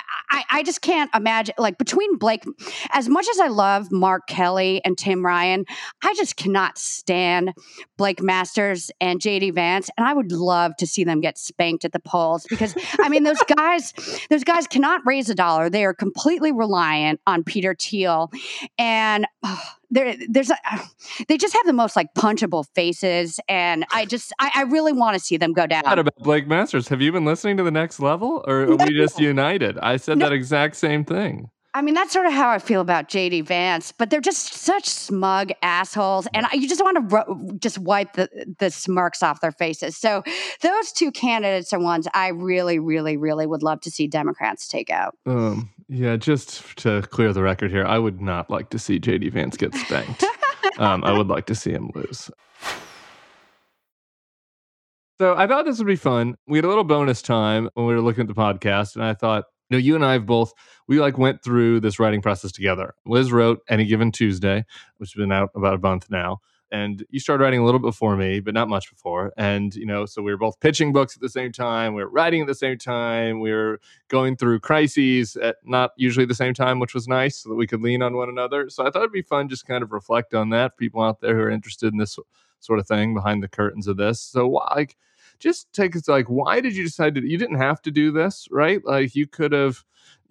I just can't imagine, like, between Blake, as much as I love Mark Kelly and Tim Ryan, I just cannot stand Blake Masters and J.D. Vance. And I would love to see them get spanked at the polls because, I mean, those guys cannot raise a dollar. They are completely reliant on Peter Thiel. And they just have the most like punchable faces, and I really want to see them go down. What about Blake Masters? Have you been listening to The Next Level, or are we just united? I said that exact same thing. I mean, that's sort of how I feel about J.D. Vance, but they're just such smug assholes, and you just want to just wipe the smirks off their faces. So those two candidates are ones I really, really, really would love to see Democrats take out. Yeah, just to clear the record here, I would not like to see J.D. Vance get spanked. I would like to see him lose. So I thought this would be fun. We had a little bonus time when we were looking at the podcast, and I thought, You and I have both, we like went through this writing process together. Liz wrote Any Given Tuesday, which has been out about a month now. And you started writing a little before me, but not much before. And, so we were both pitching books at the same time. We were writing at the same time. We were going through crises at not usually the same time, which was nice so that we could lean on one another. So I thought it'd be fun just kind of reflect on that. People out there who are interested in this sort of thing behind the curtains of this. So just take us why did you decide you didn't have to do this, right? Like you could have,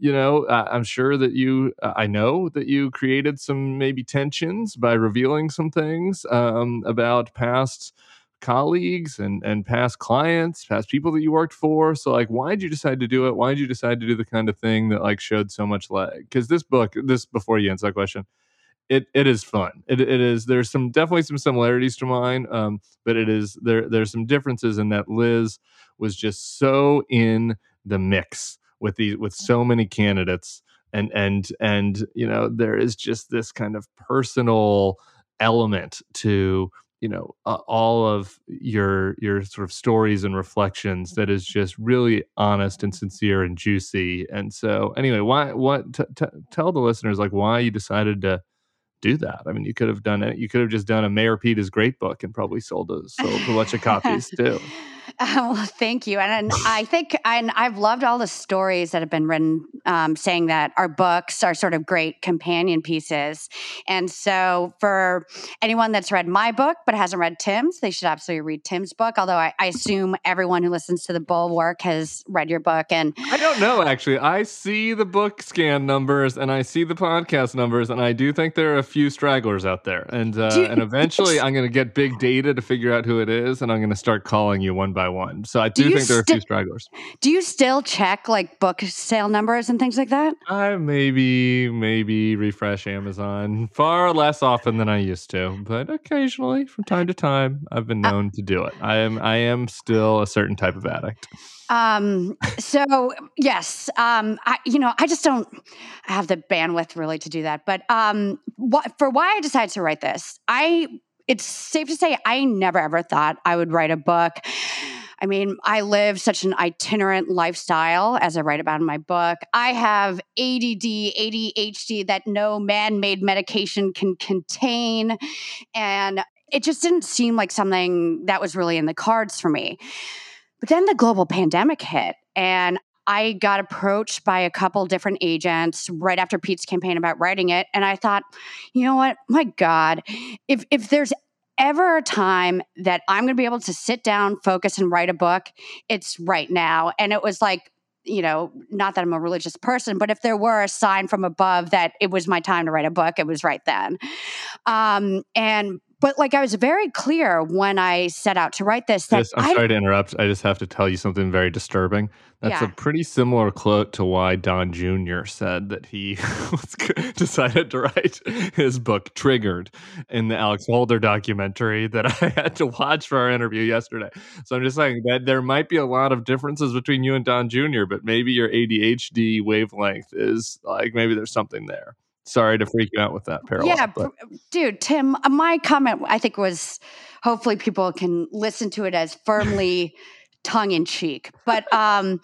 I'm sure that I know that you created some maybe tensions by revealing some things about past colleagues and past clients, past people that you worked for. So why did you decide to do it? Why did you decide to do the kind of thing that showed so much leg? Because before you answer that question, it is fun. It is. There's definitely some similarities to mine, but there's some differences in that Liz was just so in the mix with so many candidates, and there is just this kind of personal element to all of your sort of stories and reflections that is just really honest and sincere and juicy. And so anyway, tell the listeners why you decided to do that. I mean, you could have done it. You could have just done a Mayor Pete is Great book and probably sold a bunch of copies too. Well, thank you. And I think I've loved all the stories that have been written saying that our books are sort of great companion pieces. And so for anyone that's read my book but hasn't read Tim's, they should absolutely read Tim's book. Although I assume everyone who listens to the Bulwark has read your book. And I don't know, actually. I see the book scan numbers and I see the podcast numbers, and I do think there are a few stragglers out there. And eventually I'm going to get big data to figure out who it is, and I'm going to start calling you one by one. So I do think there are a few stragglers. Do you still check book sale numbers and things like that? I maybe refresh Amazon far less often than I used to, but occasionally from time to time I've been known to do it. I am still a certain type of addict. So yes, I just don't have the bandwidth really to do that. But why I decided to write this, it's safe to say I never ever thought I would write a book. I mean, I live such an itinerant lifestyle, as I write about in my book. I have ADD, ADHD that no man-made medication can contain. And it just didn't seem like something that was really in the cards for me. But then the global pandemic hit, and I got approached by a couple different agents right after Pete's campaign about writing it. And I thought, you know what? My God, if there's ever a time that I'm going to be able to sit down, focus, and write a book, it's right now. And it was not that I'm a religious person, but if there were a sign from above that it was my time to write a book, it was right then. But I was very clear when I set out to write this. I'm sorry to interrupt. I just have to tell you something very disturbing. That's a pretty similar quote to why Don Jr. said that he decided to write his book Triggered in the Alex Holder documentary that I had to watch for our interview yesterday. So I'm just saying that there might be a lot of differences between you and Don Jr., but maybe your ADHD wavelength is maybe there's something there. Sorry to freak you out with that parallel. Yeah, dude, Tim, my comment, I think, was hopefully people can listen to it as firmly tongue-in-cheek. But I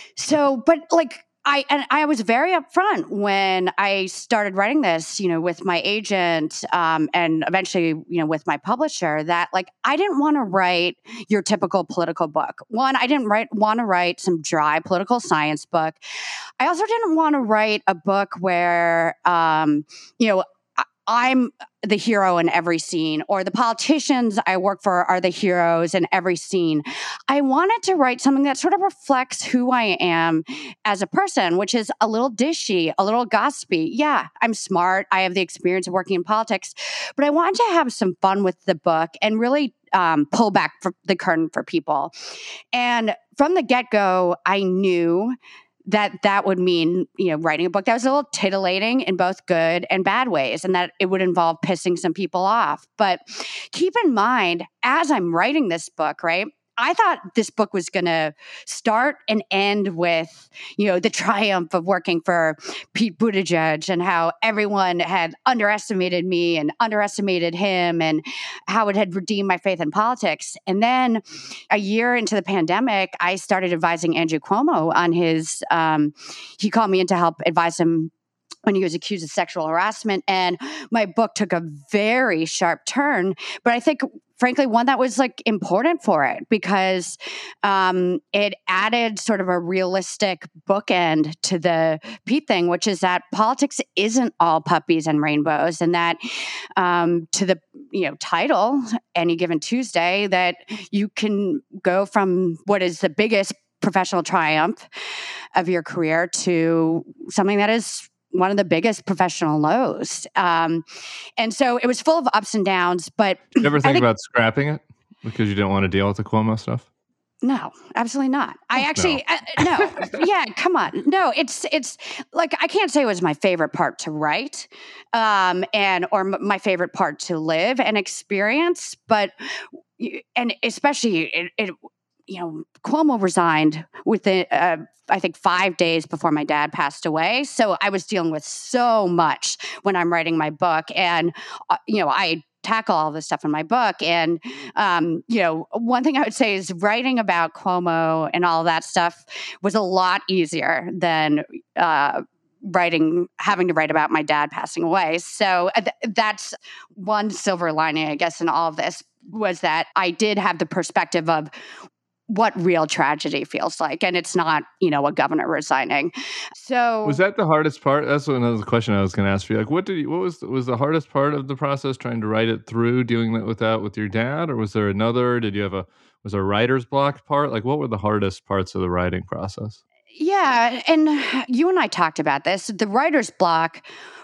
was very upfront when I started writing this, with my agent and eventually, with my publisher, that I didn't want to write your typical political book. One, I didn't want to write some dry political science book. I also didn't want to write a book where, I'm the hero in every scene, or the politicians I work for are the heroes in every scene. I wanted to write something that sort of reflects who I am as a person, which is a little dishy, a little gossipy. Yeah, I'm smart. I have the experience of working in politics, but I wanted to have some fun with the book and really pull back the curtain for people. And from the get-go, I knew that would mean, writing a book that was a little titillating in both good and bad ways, and that it would involve pissing some people off. But keep in mind, as I'm writing this book, right, I thought this book was going to start and end with, the triumph of working for Pete Buttigieg and how everyone had underestimated me and underestimated him and how it had redeemed my faith in politics. And then a year into the pandemic, I started advising Andrew Cuomo on his, he called me in to help advise him when he was accused of sexual harassment. And my book took a very sharp turn, but I think, frankly, one that was important for it because it added sort of a realistic bookend to the Pete thing, which is that politics isn't all puppies and rainbows, and that to the title, Any Given Tuesday, that you can go from what is the biggest professional triumph of your career to something that is one of the biggest professional lows. And so it was full of ups and downs, but Did you ever think about scrapping it because you didn't want to deal with the Cuomo stuff? No, absolutely not. I actually, no. Yeah, come on. No, it's I can't say it was my favorite part to write, or my favorite part to live and experience, but, and especially Cuomo resigned within, I think 5 days before my dad passed away. So I was dealing with so much when I'm writing my book. And, I tackle all this stuff in my book. And, one thing I would say is writing about Cuomo and all that stuff was a lot easier than having to write about my dad passing away. So that's one silver lining, I guess, in all of this, was that I did have the perspective of what real tragedy feels like. And it's not, a governor resigning. So was that the hardest part? That's another question I was going to ask you. What was the hardest part of the process, trying to write it through, dealing with that with your dad? Or was there another, was there a writer's block part? What were the hardest parts of the writing process? Yeah. And you and I talked about this. The writer's block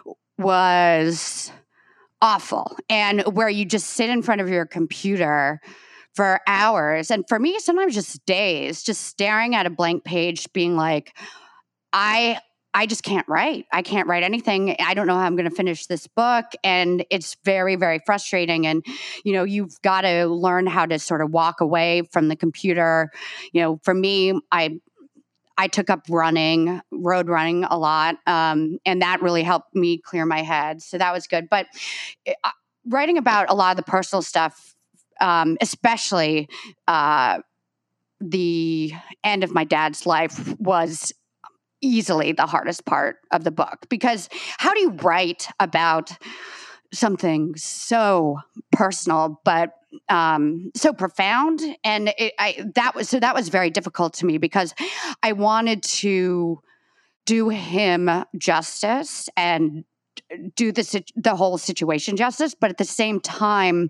was awful. And where you just sit in front of your computer for hours. And for me, sometimes just days, just staring at a blank page, being like, I just can't write. I can't write anything. I don't know how I'm going to finish this book. And it's very, very frustrating. And, you've got to learn how to sort of walk away from the computer. For me, I took up road running a lot. And that really helped me clear my head. So that was good. But writing about a lot of the personal stuff, especially the end of my dad's life, was easily the hardest part of the book, because how do you write about something so personal but so profound? And that was very difficult to me, because I wanted to do him justice and do the whole situation justice, but at the same time,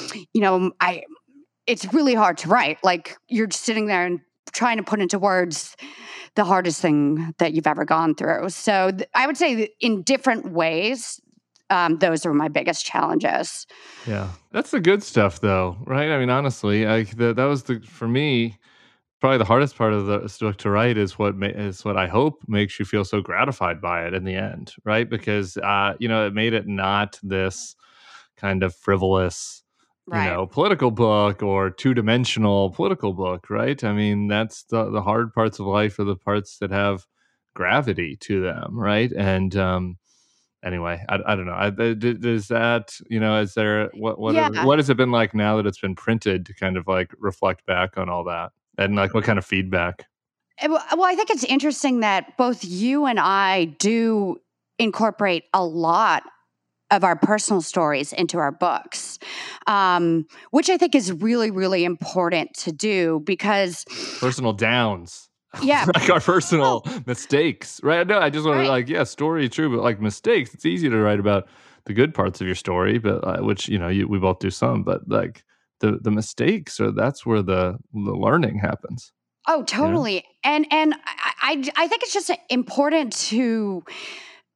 it's really hard to write. You're just sitting there and trying to put into words the hardest thing that you've ever gone through. So I would say that in different ways, those are my biggest challenges. Yeah, that's the good stuff, though, right? I mean, honestly, that was for me. Probably the hardest part of the book to write is what I hope makes you feel so gratified by it in the end, right? Because it made it not this kind of frivolous, Right. Political book or two-dimensional political book, right? I mean, that's the hard parts of life are the parts that have gravity to them, right? And anyway, I don't know. Is that, is there what has it been like now that it's been printed to kind of reflect back on all that? And what kind of feedback? Well, I think it's interesting that both you and I do incorporate a lot of our personal stories into our books, which I think is really, really important to do, because personal downs. Yeah. Our personal mistakes, right? No, I just want to story true, but mistakes, it's easy to write about the good parts of your story, but which, we both do some, but the mistakes that's where the learning happens. Oh, totally. And I think it's just important to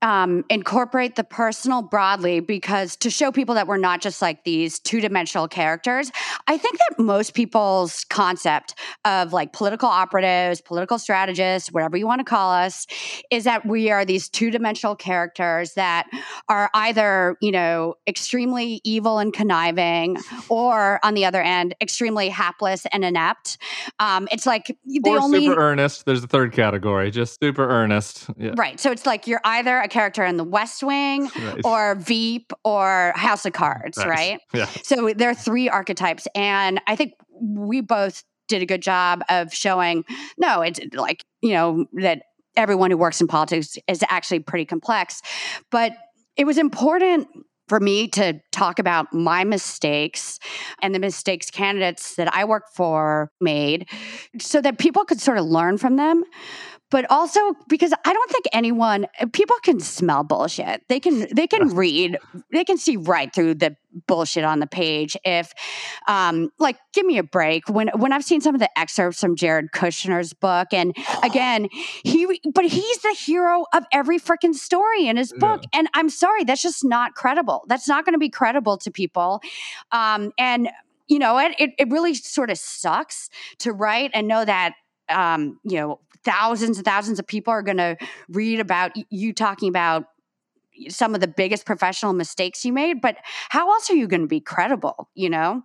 incorporate the personal broadly, because to show people that we're not just like these two-dimensional characters. I think that most people's concept of like political operatives, political strategists, whatever you want to call us, is that we are these two-dimensional characters that are either, extremely evil and conniving, or on the other end, extremely hapless and inept. It's like super earnest. There's a third category, just super earnest. Yeah. Right. So it's like you're either a character in The West Wing or Veep or House of Cards, right? Yeah. So there are three archetypes. And I think we both did a good job of showing, no, it's like, that everyone who works in politics is actually pretty complex. But it was important for me to talk about my mistakes and the mistakes candidates that I work for made, so that people could sort of learn from them. But also because I don't think people can smell bullshit. They can read, they can see right through the bullshit on the page. If, give me a break. When I've seen some of the excerpts from Jared Kushner's book, and again, he's the hero of every freaking story in his book. And I'm sorry, that's just not credible. That's not going to be credible to people. And it really sort of sucks to write and know that, thousands and thousands of people are going to read about you talking about some of the biggest professional mistakes you made, but how else are you going to be credible, So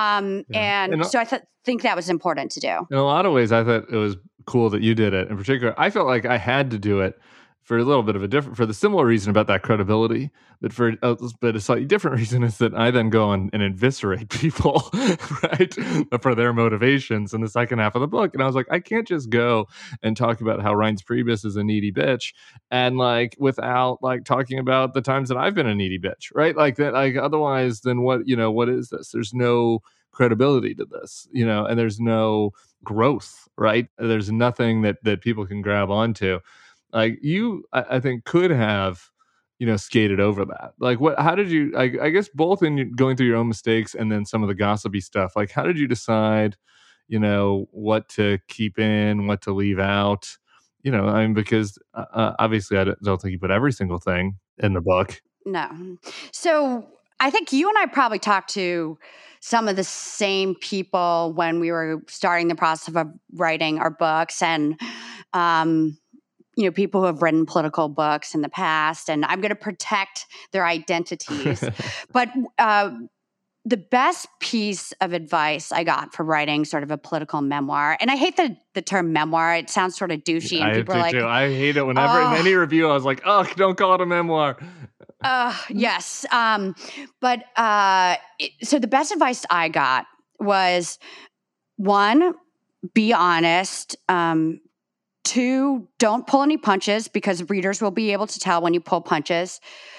I think that was important to do. In a lot of ways, I thought it was cool that you did it. In particular, I felt like I had to do it for a little bit of for the similar reason about that credibility, but a slightly different reason is that I then go and eviscerate people, right, for their motivations in the second half of the book. And I was like, I can't just go and talk about how Reince Priebus is a needy bitch and without talking about the times that I've been a needy bitch, right? Like that, otherwise, then what is this? There's no credibility to this, and there's no growth, right? There's nothing that people can grab onto. I think could have, skated over that. How did you, I guess both in going through your own mistakes and then some of the gossipy stuff, how did you decide, what to keep in, what to leave out? Because obviously I don't think you put every single thing in the book. No. So I think you and I probably talked to some of the same people when we were starting the process of writing our books, and, people who have written political books in the past, and I'm going to protect their identities. But the best piece of advice I got for writing sort of a political memoir, and I hate the term memoir. It sounds sort of douchey. And people are like, I hate it whenever in any review I was like, oh, don't call it a memoir. Yes. So the best advice I got was, 1, be honest. 2, don't pull any punches, because readers will be able to tell when you pull punches.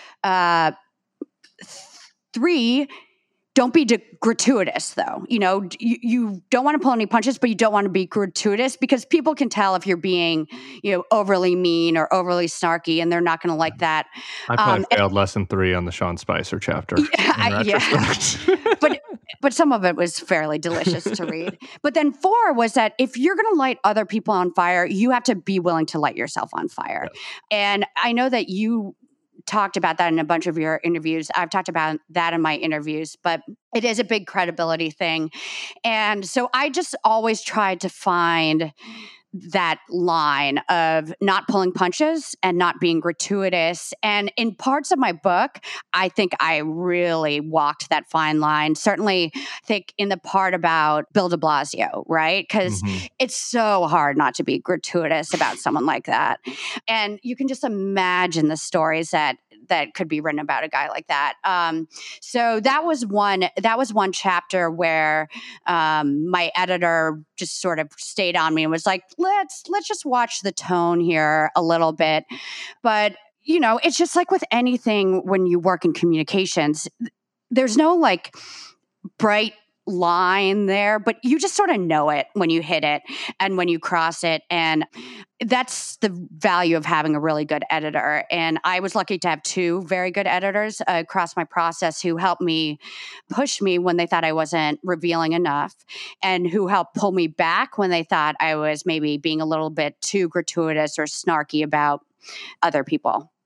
3, don't be gratuitous, though. You don't want to pull any punches, but you don't want to be gratuitous, because people can tell if you're being, overly mean or overly snarky, and they're not going to like that. I probably failed lesson 3 on the Sean Spicer chapter. Yeah. But some of it was fairly delicious to read. But then 4 was that if you're going to light other people on fire, you have to be willing to light yourself on fire. Yes. And I know that you talked about that in a bunch of your interviews. I've talked about that in my interviews, but it is a big credibility thing. And so I just always tried to find that line of not pulling punches and not being gratuitous. And in parts of my book, I think I really walked that fine line. Certainly, I think in the part about Bill de Blasio, right? Because it's so hard not to be gratuitous about someone like that. And you can just imagine the stories that could be written about a guy like that. So that was one chapter where my editor just sort of stayed on me and was like, let's just watch the tone here a little bit. But, it's just like with anything when you work in communications, there's no bright line there, but you just sort of know it when you hit it and when you cross it. And that's the value of having a really good editor. And I was lucky to have 2 very good editors across my process who helped me push me when they thought I wasn't revealing enough, and who helped pull me back when they thought I was maybe being a little bit too gratuitous or snarky about other people.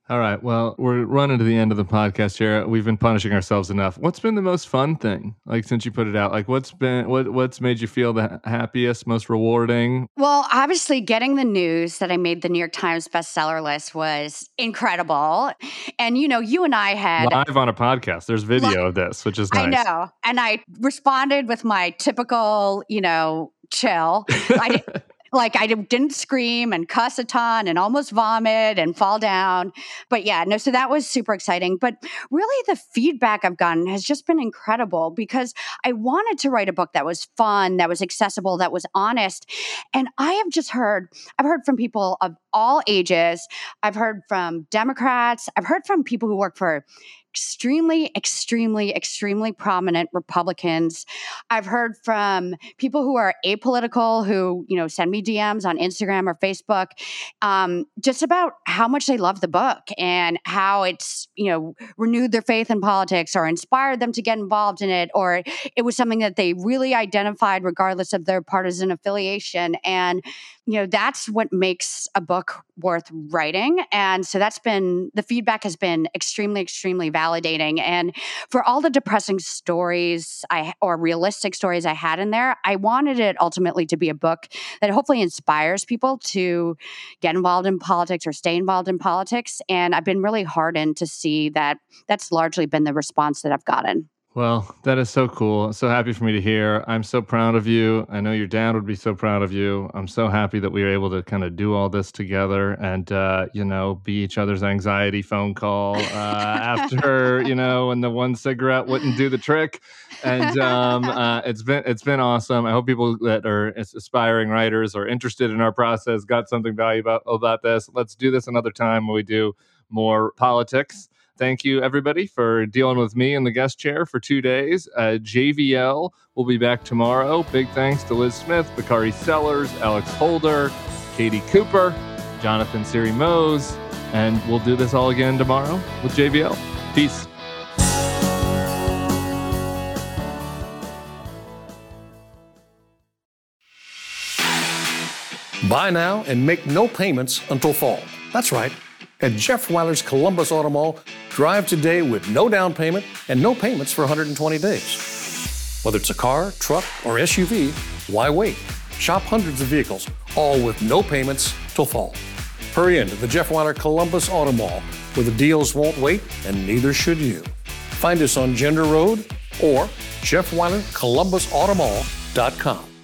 All right. Well, we're running to the end of the podcast here. We've been punishing ourselves enough. What's been the most fun thing, like, since you put it out? Like, what's made you feel the happiest, most rewarding? Well, obviously, getting the news that I made the New York Times bestseller list was incredible. And, you and I had live on a podcast. There's video of this, which is nice. I know. And I responded with my typical, chill. I didn't scream and cuss a ton and almost vomit and fall down. But yeah, no, so that was super exciting. But really the feedback I've gotten has just been incredible because I wanted to write a book that was fun, that was accessible, that was honest. And I've heard from people of all ages. I've heard from Democrats. I've heard from people who work for extremely, extremely, extremely prominent Republicans. I've heard from people who are apolitical who, send me DMs on Instagram or Facebook, just about how much they love the book and how it's, renewed their faith in politics or inspired them to get involved in it, or it was something that they really identified regardless of their partisan affiliation. And, that's what makes a book worth writing. And so the feedback has been extremely, extremely validating. And for all the depressing stories or realistic stories I had in there, I wanted it ultimately to be a book that hopefully inspires people to get involved in politics or stay involved in politics. And I've been really heartened to see that that's largely been the response that I've gotten. Well, that is so cool. So happy for me to hear. I'm so proud of you. I know your dad would be so proud of you. I'm so happy that we were able to kind of do all this together and, be each other's anxiety phone call after, when the one cigarette wouldn't do the trick. And it's been awesome. I hope people that are aspiring writers or interested in our process got something valuable about this. Let's do this another time when we do more politics. Thank you, everybody, for dealing with me in the guest chair for 2 days. JVL will be back tomorrow. Big thanks to Liz Smith, Bakari Sellers, Alex Holder, Katie Cooper, Jonathan Siri-Mose, and we'll do this all again tomorrow with JVL. Peace. Buy now and make no payments until fall. That's right. At Jeff Weiler's Columbus Auto Mall, drive today with no down payment and no payments for 120 days. Whether it's a car, truck, or SUV, why wait? Shop hundreds of vehicles, all with no payments till fall. Hurry into the Jeff Weiler Columbus Auto Mall, where the deals won't wait and neither should you. Find us on Gender Road or JeffWeilerColumbusAutomall.com.